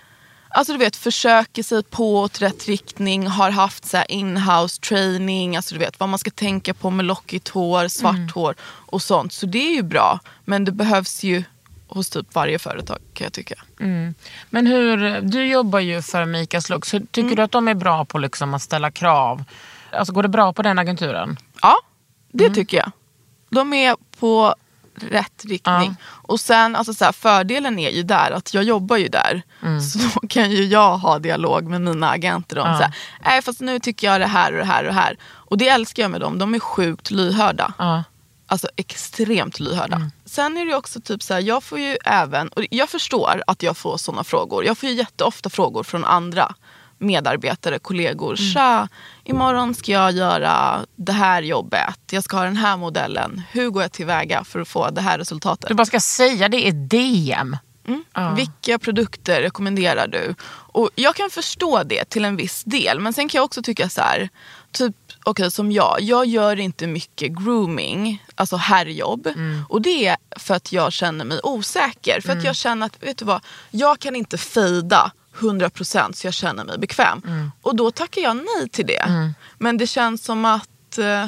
Alltså du vet, försöker sig på åt rätt riktning, har haft så här in-house training, alltså du vet vad man ska tänka på med lockigt hår, svart mm. hår och sånt. Så det är ju bra, men det behövs ju hos typ varje företag kan jag tycka. Mm. Men hur, du jobbar ju för Mika's Looks, tycker mm. du att de är bra på liksom att ställa krav? Alltså går det bra på den agenturen? Ja, det mm. tycker jag. De är på rätt riktning. Ja. Och sen, alltså så här, fördelen är ju där att jag jobbar ju där. Mm. Så då kan ju jag ha dialog med mina agenter om ja. så här, nej fast nu tycker jag det här och det här och det här. Och det älskar jag med dem, de är sjukt lyhörda. Ja. Alltså extremt lyhörda. Mm. Sen är det ju också typ så här, jag får ju även, och jag förstår att jag får sådana frågor. Jag får ju jätteofta frågor från andra medarbetare, kollegor. Mm. Tja, imorgon ska jag göra det här jobbet. Jag ska ha den här modellen. Hur går jag tillväga för att få det här resultatet? Du bara ska säga det i D M. Mm. Uh. Vilka produkter rekommenderar du? Och jag kan förstå det till en viss del. Men sen kan jag också tycka så här, typ okej okay, som jag. Jag gör inte mycket grooming, alltså herrjobb. Mm. Och det är för att jag känner mig osäker. För mm. att jag känner att, vet du vad, jag kan inte fejda hundra procent så jag känner mig bekväm. Mm. Och då tackar jag nej till det. Mm. Men det känns som att eh,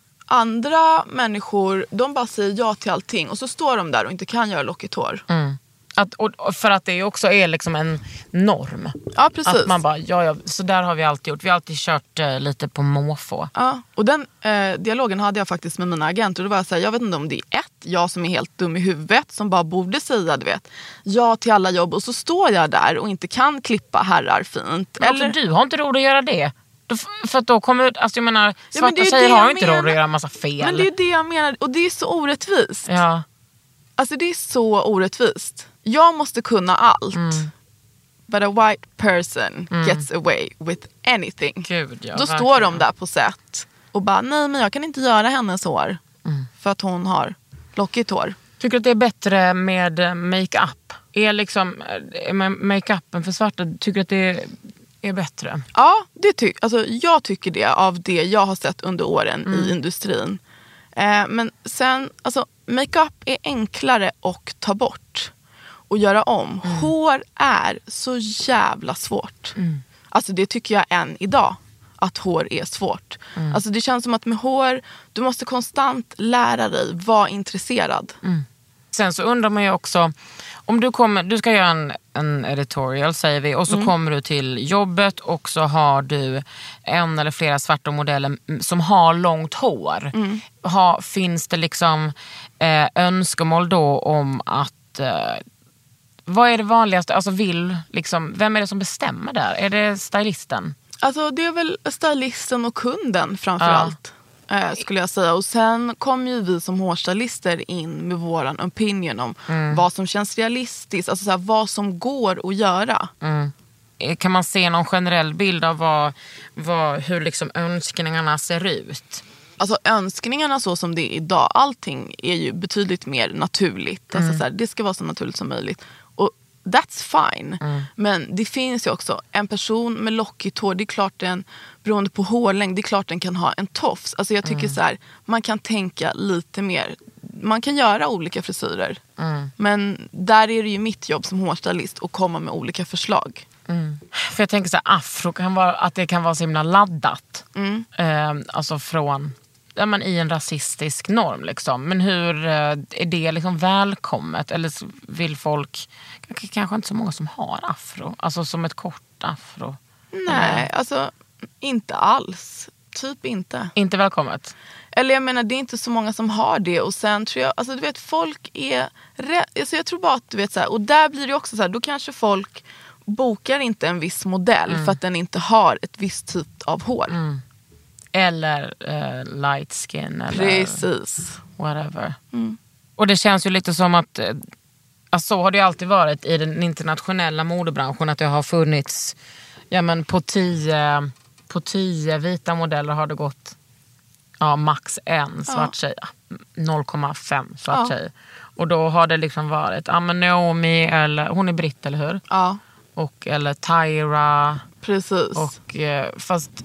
andra människor, de bara säger ja till allting. Och så står de där och inte kan göra lockigt hår. Mm. Att, och för att det också är liksom en norm. Ja, precis. Att man bara, ja, ja, så där har vi alltid gjort. Vi har alltid kört eh, lite på måfå. Ja, och den eh, dialogen hade jag faktiskt med mina agenter. Och det var så här, jag vet inte om det är ett, jag som är helt dum i huvudet, som bara borde säga, du vet, ja till alla jobb. Och så står jag där och inte kan klippa herrar fint. Men eller du har inte råd att göra det. Då, för att då kommer, alltså jag menar, svarta ja, men tjejer har ju inte råd att göra en massa fel. Men det är det jag menar, och det är så orättvist. Ja. Alltså det är så orättvist. Jag måste kunna allt. Mm. But a white person mm. gets away with anything. Gud, ja, Då verkligen. står de där på set och bara, nej men jag kan inte göra hennes hår. Mm. För att hon har lockigt hår. Tycker du att det är bättre med make-up? Är liksom är make-upen för svarta, tycker du att det är bättre? Ja, det ty- alltså, jag tycker det av det jag har sett under åren mm. i industrin. Eh, men sen, alltså make-up är enklare att ta bort och göra om. Mm. Hår är så jävla svårt. Mm. Alltså det tycker jag än idag. Att hår är svårt. Mm. Alltså det känns som att med hår, du måste konstant lära dig, vara intresserad. Mm. Sen så undrar man ju också, om du kommer, du ska göra en, en editorial säger vi, och så mm. kommer du till jobbet och så har du en eller flera svarta modeller som har långt hår. Mm. Ha, finns det liksom eh, önskemål då om att eh, vad är det vanligaste, alltså vill liksom, vem är det som bestämmer där? Är det stylisten? Alltså det är väl stylisten och kunden framförallt. Ja. eh, skulle jag säga. Och sen kommer ju vi som hårstylister in med våran opinion om mm. vad som känns realistiskt, alltså så här, vad som går att göra. Mm. Kan man se någon generell bild av vad, vad, hur liksom önskningarna ser ut? Alltså önskningarna så som det är idag, allting är ju betydligt mer naturligt. Mm. Alltså så här, det ska vara så naturligt som möjligt. Och that's fine. Mm. Men det finns ju också en person med lockigt hår, det är klart den, beroende på hårlängd, det är klart den kan ha en tofs. Alltså jag tycker mm. så här, man kan tänka lite mer. Man kan göra olika frisyrer. Mm. Men där är det ju mitt jobb som hårstylist att komma med olika förslag. Mm. För jag tänker så här, afro kan vara, att det kan vara så himla laddat. Mm. Eh, alltså från, ja, men i en rasistisk norm liksom. Men hur eh, är det liksom välkommet? Eller vill folk, k- kanske inte så många som har afro, alltså som ett kort afro? Nej, eller? Alltså inte alls. Typ inte. Inte välkommet? Eller jag menar, det är inte så många som har det. Och sen tror jag, alltså du vet, folk är rädd. Alltså jag tror bara att du vet så här, och där blir det också så här, då kanske folk bokar inte en viss modell mm. för att den inte har ett visst typ av hår. Mm. Eller uh, light skin eller precis. Whatever. Mm. Och det känns ju lite som att alltså, så har det alltid varit i den internationella modebranschen, att det har funnits, ja men på tio på tio vita modeller har det gått ja, max en svart tjej, noll komma fem svart ja. tjej. Och då har det liksom varit ja, men Naomi, eller hon är britt, eller hur? Ja. Och eller Tyra. Precis. Och fast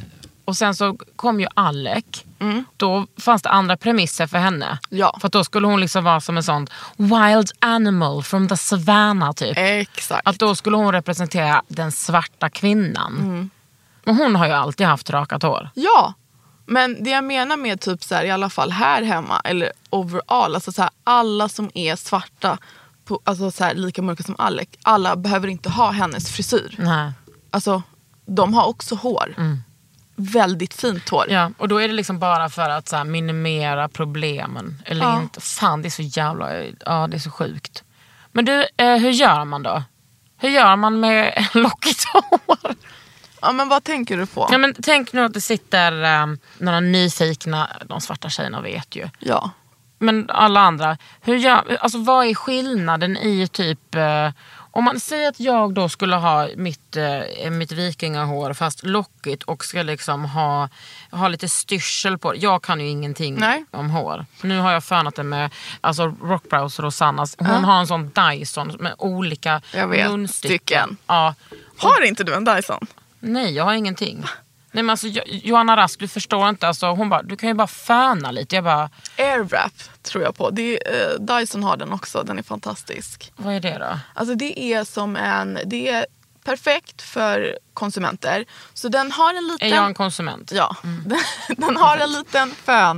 Och sen så kom ju Alec. Mm. Då fanns det andra premisser för henne. Ja. För att då skulle hon liksom vara som en sån wild animal from the savannah typ. Exakt. Att då skulle hon representera den svarta kvinnan. Mm. Och hon har ju alltid haft rakat hår. Ja, men det jag menar med typ så här, i alla fall här hemma eller overall, alltså så här, alla som är svarta, på, alltså så här, lika mörka som Alec, alla behöver inte ha hennes frisyr. Nej. Alltså, de har också hår. Mm. Väldigt fint hår. Ja, och då är det liksom bara för att så här, minimera problemen. Eller Ja. inte. Fan, det är så jävla... Ja, det är så sjukt. Men du, eh, hur gör man då? Hur gör man med lockigt hår? Ja, men vad tänker du på? Ja, men tänk nu att det sitter um, några nyfikna, de svarta tjejerna vet ju. Ja. Men alla andra, hur gör, alltså vad är skillnaden i typ, eh, om man säger att jag då skulle ha mitt, eh, mitt vikingahår fast lockigt och ska liksom ha, ha lite styrsel på det. Jag kan ju ingenting Nej. om hår. Nu har jag fönat det med alltså Rockbrows Rosannas. Hon Ja. har en sån Dyson med olika Jag vet, munstycken. stycken. Ja. Har inte du en Dyson? Nej, jag har ingenting. Nej, men alltså, Jo- Johanna Rask, du förstår inte. Alltså, hon bara, du kan ju bara föna lite. Jag bara, Airwrap tror jag på. Det är, eh, Dyson har den också, den är fantastisk. vad är det då? Alltså det är som en, det är perfekt för konsumenter. Så den har en liten... Är jag en konsument? Ja, den, den har en liten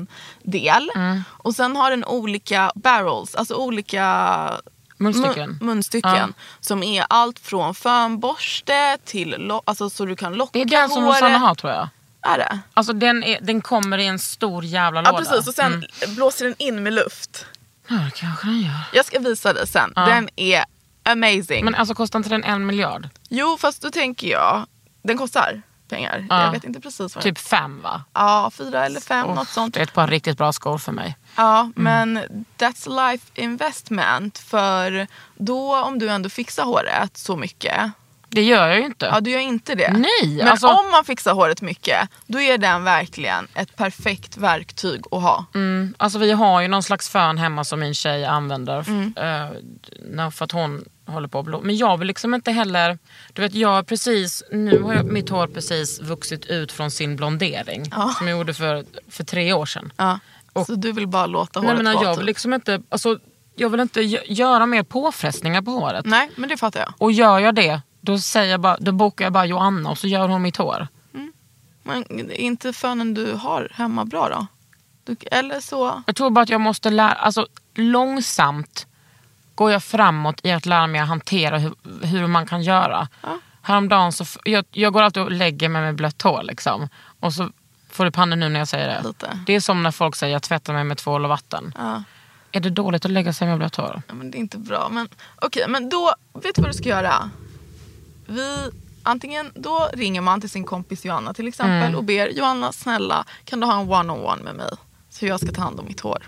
föndel. Och sen har den olika barrels, alltså olika Munstycken? mun- munstycken. Ja. Som är allt från fönborste till, lo- alltså så du kan locka Det är den som håret. Rosanna har, tror jag. Är det? Alltså den, är, den kommer i en stor jävla Ja, låda. precis. Och sen Mm. blåser den in med luft. Ja, det kanske den gör. Jag ska visa dig sen. Ja. Den är amazing. Men alltså kostar inte den en miljard? Jo, fast då tänker jag, den kostar pengar. Ja. Jag vet inte precis vad Typ fem, va? Ja, fyra eller fem, Oh, något sånt. det är ett par riktigt bra skor för mig. Ja, men that's a life investment. För då, om du ändå fixar håret så mycket. Det gör jag ju inte. Ja, du gör inte det. Nej, Men alltså- om man fixar håret mycket, då är den verkligen ett perfekt verktyg att ha. Mm, alltså vi har ju någon slags fön hemma som min tjej använder. Mm. Uh, för att hon håller på att blå. Men jag vill liksom inte heller... Du vet, jag har precis... Nu har jag, mitt hår precis vuxit ut från sin blondering. Ja. Som jag gjorde för, för tre år sedan. Ja. Och- Så du vill bara låta Nej, håret men vara jag typ. vill liksom inte... Alltså, jag vill inte gö- göra mer påfrestningar på håret. Nej, men det fattar jag. Och gör jag det, då, säger jag bara, då bokar jag bara Joanna och så gör hon mitt hår. Men är inte fönen du har hemma bra då? Du, eller så... Jag tror bara att jag måste lära... Alltså långsamt går jag framåt i att lära mig att hantera hur, hur man kan göra. Ja. Häromdagen så... f- Jag, jag går alltid och lägger mig med blött hår liksom. Och så får du pannor nu när jag säger det. Lite. Det är som när folk säger jag tvättar mig med tvål och vatten. Ja. Är det dåligt att lägga sig med blött hår? Ja, men det är inte bra. Men okej, men då, vet du vad du ska göra? Vi, antingen då ringer man till sin kompis Joanna till exempel Mm. och ber Joanna, snälla, kan du ha en one-on-one med mig? Så jag ska ta hand om mitt hår.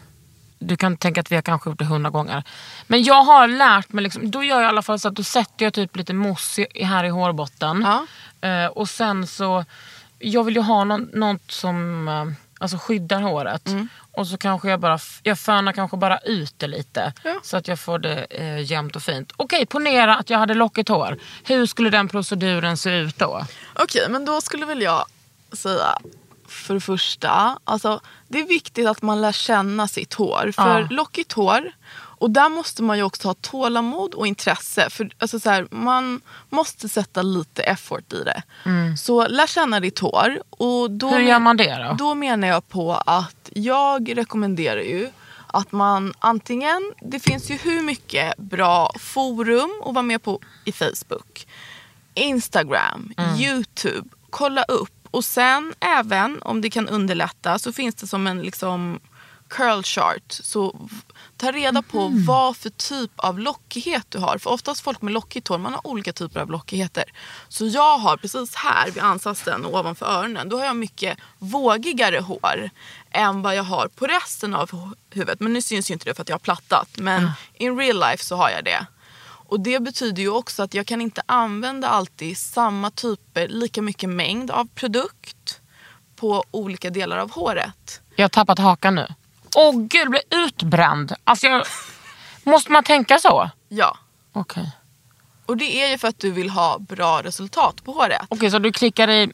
Du kan tänka att vi har kanske gjort det hundra gånger. Men jag har lärt mig, liksom, då gör jag i alla fall så att då sätter jag typ lite mousse i- här i hårbotten. Ja. Eh, och sen så, jag vill ju ha någon, något som eh, alltså skyddar håret. Mm. Och så kanske jag bara, f- jag fönar kanske bara ut det lite. Ja. Så att jag får det eh, jämnt och fint. Okej, ponera att jag hade lockigt hår. Hur skulle den proceduren se ut då? Okej, men då skulle väl jag säga för det första, alltså det är viktigt att man lär känna sitt hår. För Ja. lockigt hår, och där måste man ju också ha tålamod och intresse. För alltså så här, man måste sätta lite effort i det. Så lär känna ditt hår. Och då Hur gör man det då? Då menar jag på att jag rekommenderar ju att man antingen, det finns ju hur mycket bra forum att vara med på i Facebook, Instagram, YouTube, kolla upp. Och sen även, om det kan underlätta, så finns det som en liksom curl chart. Så v- ta reda på vad för typ av lockighet du har. För oftast folk med lockigt hår, man har olika typer av lockigheter. Så jag har precis här vid ansatsen och ovanför öronen, då har jag mycket vågigare hår än vad jag har på resten av hu- huvudet. Men nu syns ju inte det för att jag har plattat. Men in real life så har jag det. Och det betyder ju också att jag kan inte använda alltid samma typer, lika mycket mängd av produkt på olika delar av håret. Jag har tappat hakan nu. Åh gud, jag blir utbränd. Alltså jag... Måste man tänka så? Ja. Okej. Och det är ju för att du vill ha bra resultat på håret. Okej, så du klickar i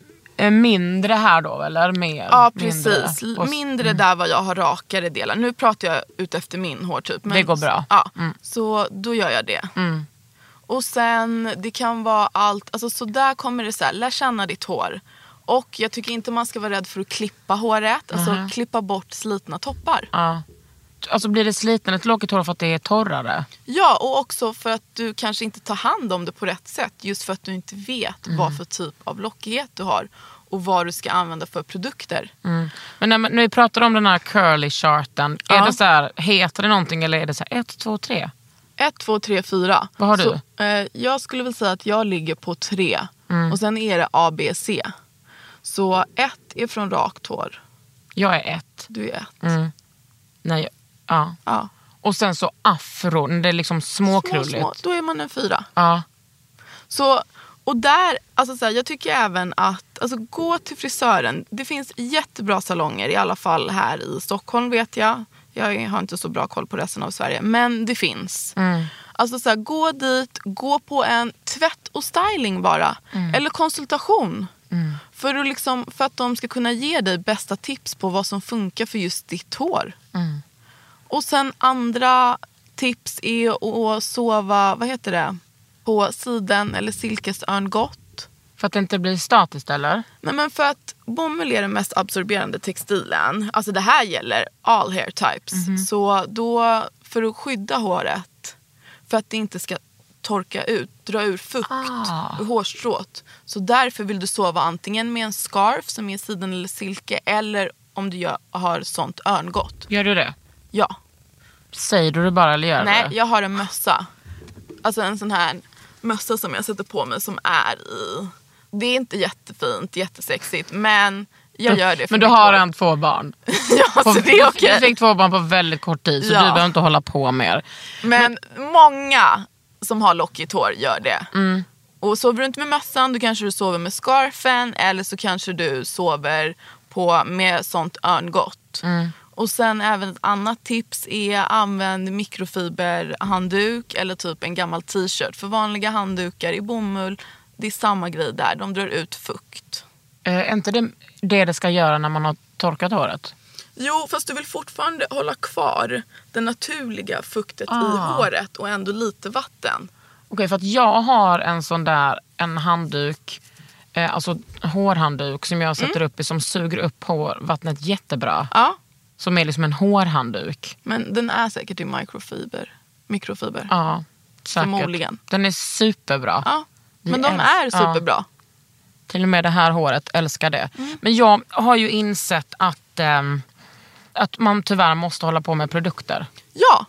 eh, mindre här då, eller mer? Ja, precis. Mindre, Och, mindre mm. där var jag har rakare delar. Nu pratar jag ut efter min hårtyp. Men, det går bra. Ja, mm. så då gör jag det. Mm. Och sen, det kan vara allt, alltså så där kommer det så här, lär känna ditt hår. Och jag tycker inte man ska vara rädd för att klippa håret, alltså uh-huh. klippa bort slitna toppar. Ja. Alltså blir det sliten ett lockigt hår för att det är torrare? Ja, och också för att du kanske inte tar hand om det på rätt sätt. Just för att du inte vet mm. vad för typ av lockighet du har. Och vad du ska använda för produkter. Mm. Men när, när vi pratar om den här curly charten, ja. är det så här, heter det någonting eller är det så här ett, två, tre? ett, två, tre, fyra. Vad har du? Så, eh, jag skulle väl säga att jag ligger på tre. Mm. Och sen är det A, B, C. Så ett är från rakt hår. Jag är ett. Du är ett. Mm. Nej, ja. ja. Och sen så afro, det är liksom småkrulligt. Små, små. Då är man en fyra. Ja. Så, och där, alltså så här, jag tycker även att, alltså gå till frisören. Det finns jättebra salonger, i alla fall här i Stockholm vet jag. Jag har inte så bra koll på resten av Sverige. Men det finns. Mm. Alltså så här, gå dit, gå på en tvätt och styling bara. Mm. Eller konsultation. Mm. För, att liksom, för att de ska kunna ge dig bästa tips på vad som funkar för just ditt hår. Mm. Och sen andra tips är att sova, vad heter det? På siden eller silkesörngott. För att det inte blir statiskt eller? Nej, men för att bomull är den mest absorberande textilen. Alltså det här gäller all hair types. Mm-hmm. Så då, för att skydda håret, för att det inte ska torka ut, dra ur fukt ah. ur hårstrået. Så därför vill du sova antingen med en scarf som är siden eller silke, eller om du gör, har sånt örngott. Gör du det? Ja. Säger du det bara eller gör Nej, det? jag har en mössa. Alltså en sån här mössa som jag sätter på mig som är i... Det är inte jättefint, jättesexigt, men jag gör det för Men du har en två barn. Ja, så det är okej. Du fick två barn på väldigt kort tid, så ja. du behöver inte hålla på mer. Men, men många som har lockigt hår gör det. Mm. Och sover du inte med mössan, då kanske du sover med scarfen, eller så kanske du sover på med sånt örngott. Mm. Och sen även ett annat tips är använd mikrofiberhandduk eller typ en gammal t-shirt. För vanliga handdukar i bomull, det är samma grej där. De drar ut fukt. Eh, är inte det det det ska göra när man har torkat håret? Jo, fast du vill fortfarande hålla kvar det naturliga fuktet ah. i håret och ändå lite vatten. Okej, okay, för att jag har en sån där, en handduk, eh, alltså hårhandduk som jag sätter mm. upp i, som suger upp hårvattnet jättebra. Ja. Som är liksom en hårhandduk. Men den är säkert i mikrofiber. Mikrofiber. Ja, säkert. Förmodligen. Den är superbra. Ja, men de älsk- är superbra. Ja. Till och med det här håret, älskar det. Mm. Men jag har ju insett att, ähm, att man tyvärr måste hålla på med produkter. Ja,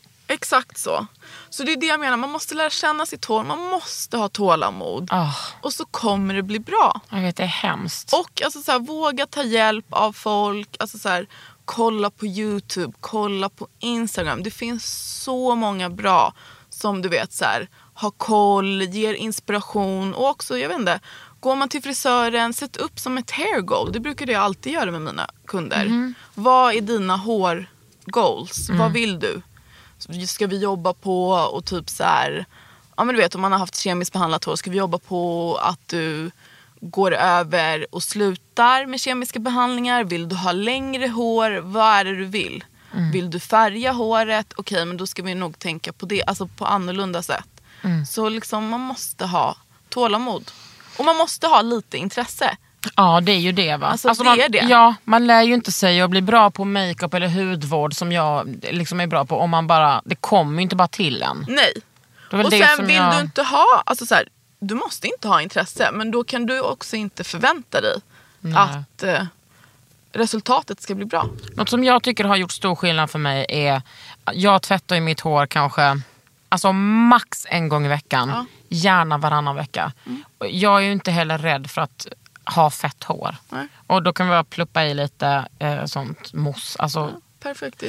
exakt så. Så det är det jag menar, man måste lära känna sitt hår. Man måste ha tålamod. Oh. Och så kommer det bli bra. Jag vet, det är hemskt. Och alltså, så här, våga ta hjälp av folk. Alltså, så här, kolla på YouTube, kolla på Instagram. Det finns så många bra som du vet så här, har koll, ger inspiration. Och också, jag vet inte, går man till frisören, sätt upp som ett hair goal. Det brukar jag alltid göra med mina kunder. Mm. Vad är dina hår goals? Mm. Vad vill du? Ska vi jobba på och typ så här, ja men du vet, om man har haft kemiskt behandlat hår, ska vi jobba på att du går över och slutar med kemiska behandlingar? Vill du ha längre hår? Vad är det du vill? Mm. Vill du färga håret? Okej, okay, men då ska vi nog tänka på det, alltså på annorlunda sätt. Mm. Så liksom man måste ha tålamod. Och man måste ha lite intresse. Ja, det är ju det va? Alltså, alltså det man, är det. Ja, man lär ju inte sig att bli bra på makeup eller hudvård som jag liksom är bra på. Om man bara, det kommer ju inte bara till en. Nej. Och sen vill jag... du inte ha, alltså så här, du måste inte ha intresse. Men då kan du också inte förvänta dig Nej. att eh, resultatet ska bli bra. Något som jag tycker har gjort stor skillnad för mig är, jag tvättar ju mitt hår kanske, alltså max en gång i veckan. Ja. Gärna varannan vecka. Mm. Jag är ju inte heller rädd för att ha fett hår. Nej. Och då kan vi bara pluppa i lite eh, sånt mousse. Alltså, ja, perfekt.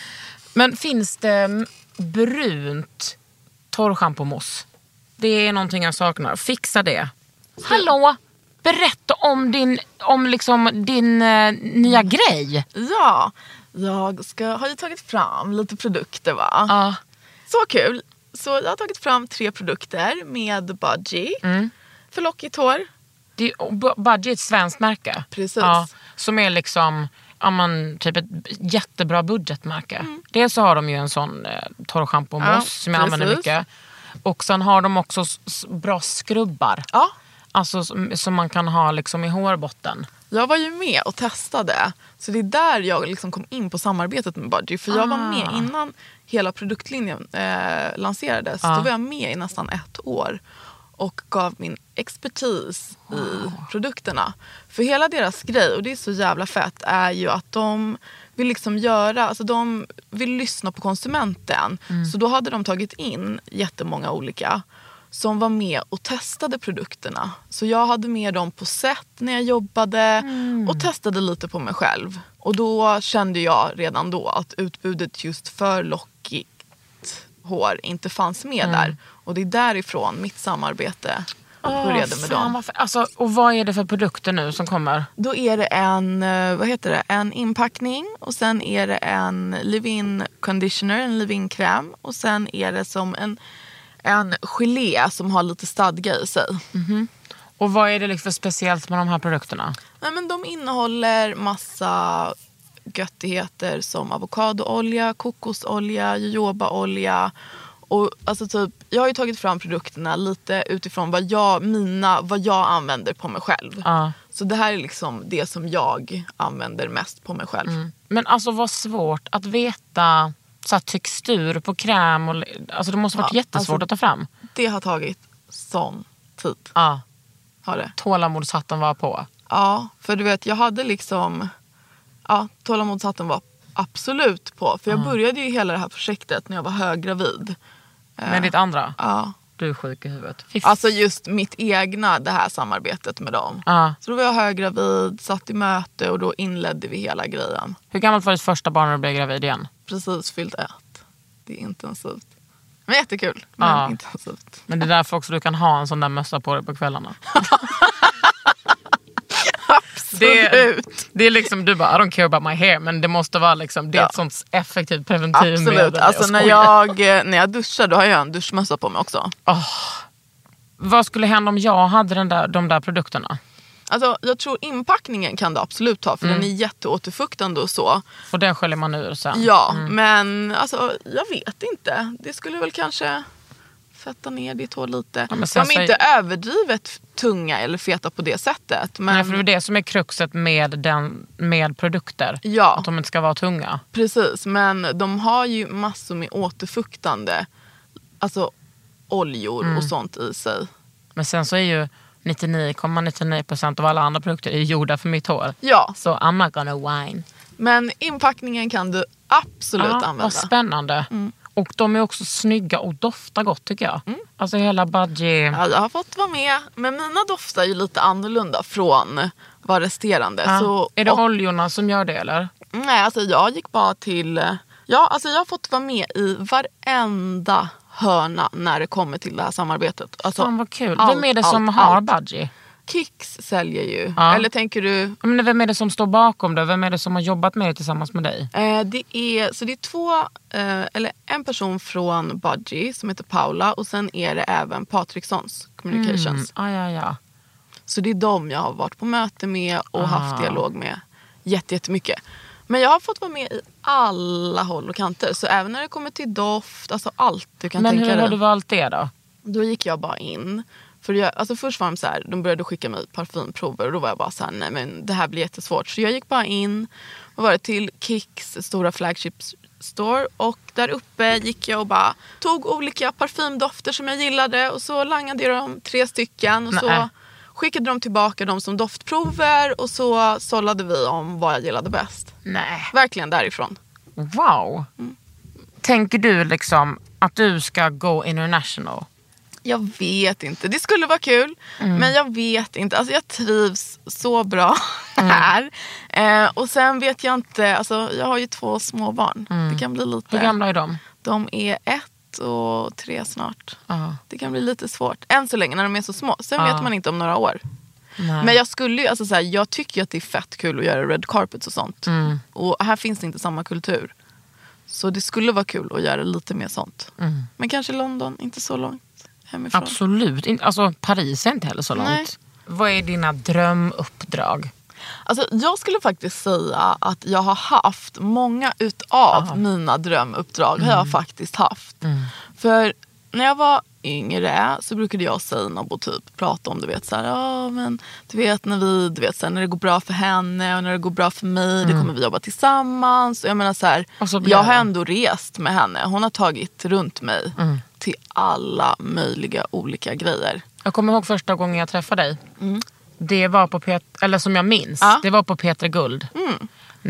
Men finns det brunt torrschampo-mousse? Det är någonting jag saknar. Fixa det. Hallå! Berätta om din, om liksom din eh, nya mm. grej. Ja, jag ska, har ju tagit fram lite produkter va? Ja. Så kul. Så jag har tagit fram tre produkter med Budgie. Mm. För lockigt hår. Det är, Budgie är ett svenskt märke. Precis. Ja, som är liksom ja, man, typ ett jättebra budgetmärke. Mm. Dels så har de ju en sån eh, torrschampo och mousse ja, som jag precis. använder mycket. Och sen har de också s- bra skrubbar. Ja. Alltså som, som man kan ha liksom i hårbotten. Jag var ju med och testade. Så det är där jag liksom kom in på samarbetet med Budgie. För jag ah. var med innan hela produktlinjen eh, lanserades. Ah. Då var jag med i nästan ett år. Och gav min expertis wow. i produkterna. För hela deras grej, och det är så jävla fett, är ju att de vill liksom göra, alltså de vill lyssna på konsumenten. Mm. Så då hade de tagit in jättemånga olika som var med och testade produkterna. Så jag hade med dem på set när jag jobbade mm. och testade lite på mig själv. Och då kände jag redan då att utbudet just för lockigt hår inte fanns med mm. där. Och det är därifrån mitt samarbete började oh, med dem. Vad alltså, och vad är det för produkter nu som kommer? Då är det en, vad heter det, en inpackning och sen är det en leave-in conditioner, en leave-in kräm och sen är det som en, en gelé som har lite stadga i sig. Mm-hmm. Och vad är det liksom för speciellt med de här produkterna? Nej, men de innehåller massa göttigheter som avokadoolja, kokosolja, jojobaolja. Och alltså typ, jag har ju tagit fram produkterna lite utifrån vad jag, mina, vad jag använder på mig själv. Uh. Så det här är liksom det som jag använder mest på mig själv. Mm. Men alltså vad svårt att veta så här, textur på kräm. Och, alltså det måste ha varit ja, jättesvårt alltså, att ta fram. Det har tagit sån tid. Ja. Uh. Har det. Tålamodshatten var på. Ja, för du vet, jag hade liksom... Ja, tålamodshatten var absolut på. För jag uh. började ju hela det här projektet när jag var höggravid. Men ditt andra? Ja. Du är sjuk i huvudet. Fiff. Alltså just mitt egna, det här samarbetet med dem. Uh. Så då var jag höggravid, satt i möte och då inledde vi hela grejen. Hur gammalt var ditt första barn när du blev gravid igen? Precis fyllt ett. Det är intensivt. Men jättekul, men uh. intensivt. Men det är därför också du kan ha en sån där mössa på dig på kvällarna. Det, det är liksom, du bara, I don't care about my hair. Men det måste vara liksom, det är ja. ett sånt effektivt preventivmedel. Absolut, alltså jag när, jag, när jag duschar då har jag en duschmössa på mig också. Oh. Vad skulle hända om jag hade den där, de där produkterna? Alltså jag tror inpackningen kan du absolut ha. För mm. den är jätteåterfuktande och så. Och den sköljer man ur sen. Ja, mm. men alltså jag vet inte. Det skulle väl kanske fetta ner ditt hår lite. Ja, de är inte jag... överdrivet tunga eller feta på det sättet. Men... Nej, för det är det som är kruxet med, den, med produkter. Ja. Att de inte ska vara tunga. Precis, men de har ju massor med återfuktande, alltså oljor mm. och sånt i sig. Men sen så är ju nittionio komma nittionio procent av alla andra produkter är gjorda för mitt hår. Ja. Så I'm not gonna whine. Men inpackningen kan du absolut ja, använda. Vad spännande. Mm. Och de är också snygga och doftar gott tycker jag. Mm. Alltså hela Budgie. Ja, jag har fått vara med. Men mina doftar är ju lite annorlunda från vad resterande. Ja. Så, är det och, oljorna som gör det eller? Nej, alltså jag gick bara till... Ja, alltså jag har fått vara med i varenda hörna när det kommer till det här samarbetet. Alltså, fan vad kul. Allt, vem är det som allt, har allt. Budgie? Kicks säljer ju. Ja. Eller tänker du... Men vem är det som står bakom det? Vem är det som har jobbat med det tillsammans med dig? Eh, det är, så det är två, eh, eller en person från Budgie som heter Paula. Och sen är det även Patrikssons Communications. Mm. Ah, ja, ja. Så det är dem jag har varit på möte med och ah. haft dialog med jätte, jättemycket. Men jag har fått vara med i alla håll och kanter. Så även när det kommer till doft, alltså allt du kan Men tänka dig. Men hur har du valt det då? Då gick jag bara in. För jag, alltså först var de så här, de började skicka mig parfymprover och då var jag bara så här, nej men det här blir jättesvårt. Så jag gick bara in och var till Kicks stora flagship store och där uppe gick jag och bara tog olika parfymdofter som jag gillade och så langade jag dem tre stycken och nej. Så skickade de tillbaka dem som doftprover och så sållade vi om vad jag gillade bäst. Nej. Verkligen därifrån. Wow. Mm. Tänker du liksom att du ska go international? Jag vet inte. Det skulle vara kul. Mm. Men jag vet inte. Alltså jag trivs så bra här. Mm. Eh, och sen vet jag inte. Alltså jag har ju två små barn. Mm. Det kan bli lite... Hur gamla är de? De är ett och tre snart. Uh. Det kan bli lite svårt. Än så länge när de är så små. Sen uh. vet man inte om några år. Nej. Men jag skulle ju, alltså så här, jag tycker ju att det är fett kul att göra red carpets och sånt. Mm. Och här finns det inte samma kultur. Så det skulle vara kul att göra lite mer sånt. Mm. Men kanske London, inte så långt hemifrån. Absolut. Alltså Paris är inte heller så långt. Nej. vad är dina drömuppdrag? Alltså, jag skulle faktiskt säga att jag har haft många utav Aha. mina drömuppdrag Mm. har jag faktiskt haft. Mm. För när jag var yngre så brukade jag säga och typ prata om, du vet så här, ja men du vet när vi, du vet så här, när det går bra för henne och när det går bra för mig, Mm. det kommer vi jobba tillsammans. Och jag menar så här, Och så blir jag har det. ändå rest med henne. Hon har tagit runt mig Mm. till alla möjliga olika grejer. Jag kommer ihåg första gången jag träffade dig. Mm. Det var på Pet- eller som jag minns, Ja. det var på Petra Guld. Mm.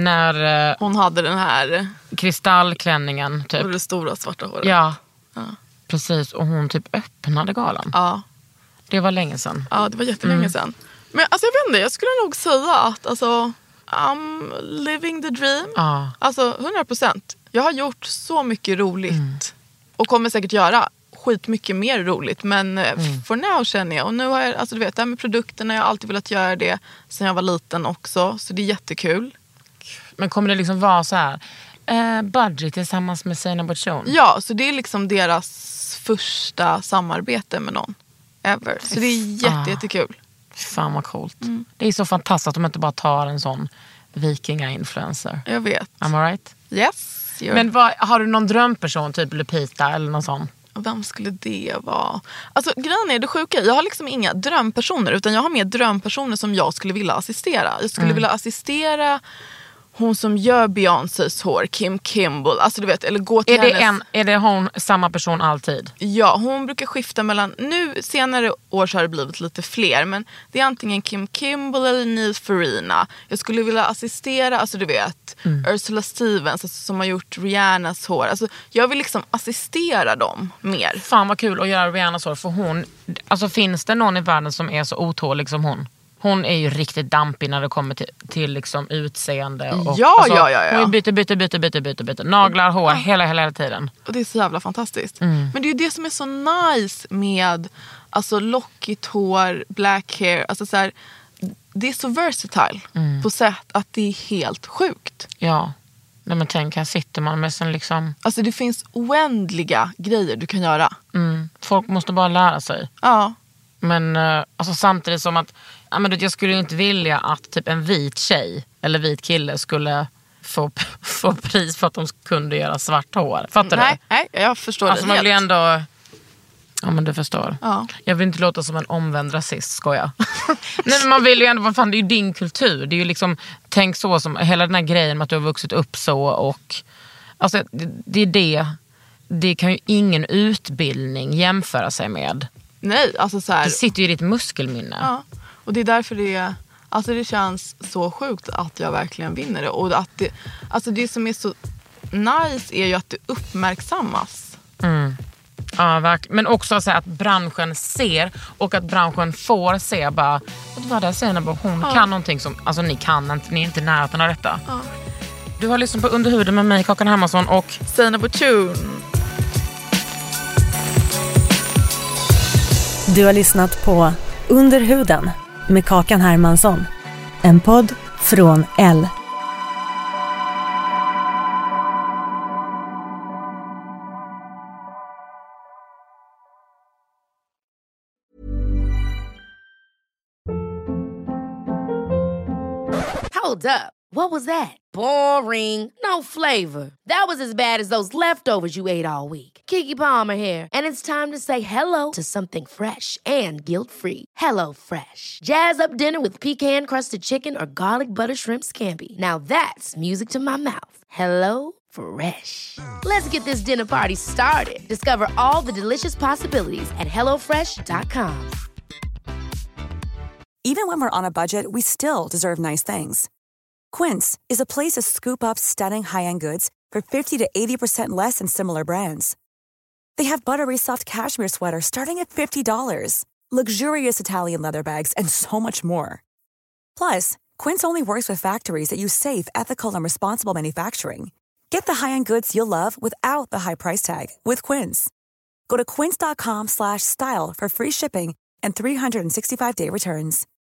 När eh, Hon hade den här kristallklänningen typ. och det stora svarta håret. Ja. Ja. Precis, och hon typ öppnade galan. Ja. Det var länge sedan. Ja, det var jättelänge Mm. sedan. Men alltså jag vet inte, jag skulle nog säga att alltså, I'm living the dream. Ja. Alltså hundra procent. Jag har gjort så mycket roligt. Mm. Och kommer säkert göra skitmycket mer roligt. Men Mm. for now känner jag. Och nu har jag, alltså du vet, det här med produkterna, jag har alltid velat göra det sen jag var liten också. Så det är jättekul. Men kommer det liksom vara så här eh, Budgie tillsammans med Sina Butchon? Ja, så det är liksom deras första samarbete med någon. Ever. Så det är jätte, Ah. jättekul. Fan vad coolt. Mm. Det är så fantastiskt att de inte bara tar en sån vikinga-influencer. Jag vet. Am I right? Yes. you're- Men vad, har du någon drömperson, typ Lupita eller någon sån? Vem skulle det vara? Alltså grejen är det sjuka, jag har liksom inga drömpersoner utan jag har mer drömpersoner som jag skulle vilja assistera. Jag skulle Mm. vilja assistera hon som gör Beyoncés hår, Kim Kimble, alltså du vet, eller gå till Är det, hennes... en, är det hon samma person alltid? Ja, hon brukar skifta mellan, nu senare år så har det blivit lite fler, men det är antingen Kim Kimble eller Neil Farina. Jag skulle vilja assistera, alltså du vet, Mm. Ursula Stevens alltså, som har gjort Rihannas hår. Alltså, jag vill liksom assistera dem mer. Fan vad kul att göra Rihannas hår, för hon, alltså finns det någon i världen som är så otålig som hon? Hon är ju riktigt dampig när det kommer till, till liksom utseende. Och, Ja, alltså, ja, ja, ja. Hon byter, byter, byter, byter, byter, byter. Naglar, hår, hela, hela, hela tiden. Och det är så jävla fantastiskt. Mm. Men det är ju det som är så nice med alltså lockigt hår, black hair. Alltså så här, det är så versatile Mm. på sätt att det är helt sjukt. Ja. Nej, men tänk, här sitter man med sen liksom... Alltså det finns oändliga grejer du kan göra. Mm, folk måste bara lära sig. Ja. Men eh, alltså, samtidigt som att ja, men, jag skulle ju inte vilja att typ en vit tjej eller vit kille skulle få, få pris för att de kunde göra svart hår. Fattar Nej, du? nej, jag förstår Alltså det man helt. blir ändå... Ja, men du förstår. Ja. Jag vill inte låta som en omvänd rasist, skoja. Nej, men man vill ju ändå, vad fan, det är ju din kultur. Det är ju liksom, tänk så som, hela den här grejen med att du har vuxit upp så och... Alltså det, det är det. Det kan ju ingen utbildning jämföra sig med. Nej, alltså så här, Det sitter ju i ditt muskelminne. ja. Och det är därför det, alltså det känns så sjukt att jag verkligen vinner det. Och att det, alltså det som är så nice är ju att det uppmärksammas. Mm. Ja, verkligen. Men också så här, att branschen ser och att branschen får se bara, vad där säger bara, hon Ja. kan någonting som, alltså ni kan inte, ni är inte i närheten av detta. Ja. Du har lyssnat på Under huden med mig, Kakan Hermansson, och Sina Butchon. Du har lyssnat på Under huden med Kakan Hermansson. En podd från L. Hold up. What was that? Boring. No flavor. That was as bad as those leftovers you ate all week. Keke Palmer here, and it's time to say hello to something fresh and guilt-free. Hello Fresh. Jazz up dinner with pecan-crusted chicken or garlic butter shrimp scampi. Now that's music to my mouth. Hello Fresh. Let's get this dinner party started. Discover all the delicious possibilities at hello fresh dot com. Even when we're on a budget, we still deserve nice things. Quince is a place to scoop up stunning high-end goods for fifty to eighty percent less than similar brands. They have buttery soft cashmere sweaters starting at fifty dollars, luxurious Italian leather bags, and so much more. Plus, Quince only works with factories that use safe, ethical, and responsible manufacturing. Get the high-end goods you'll love without the high price tag with Quince. Go to quince dot com slash style for free shipping and three sixty-five day returns.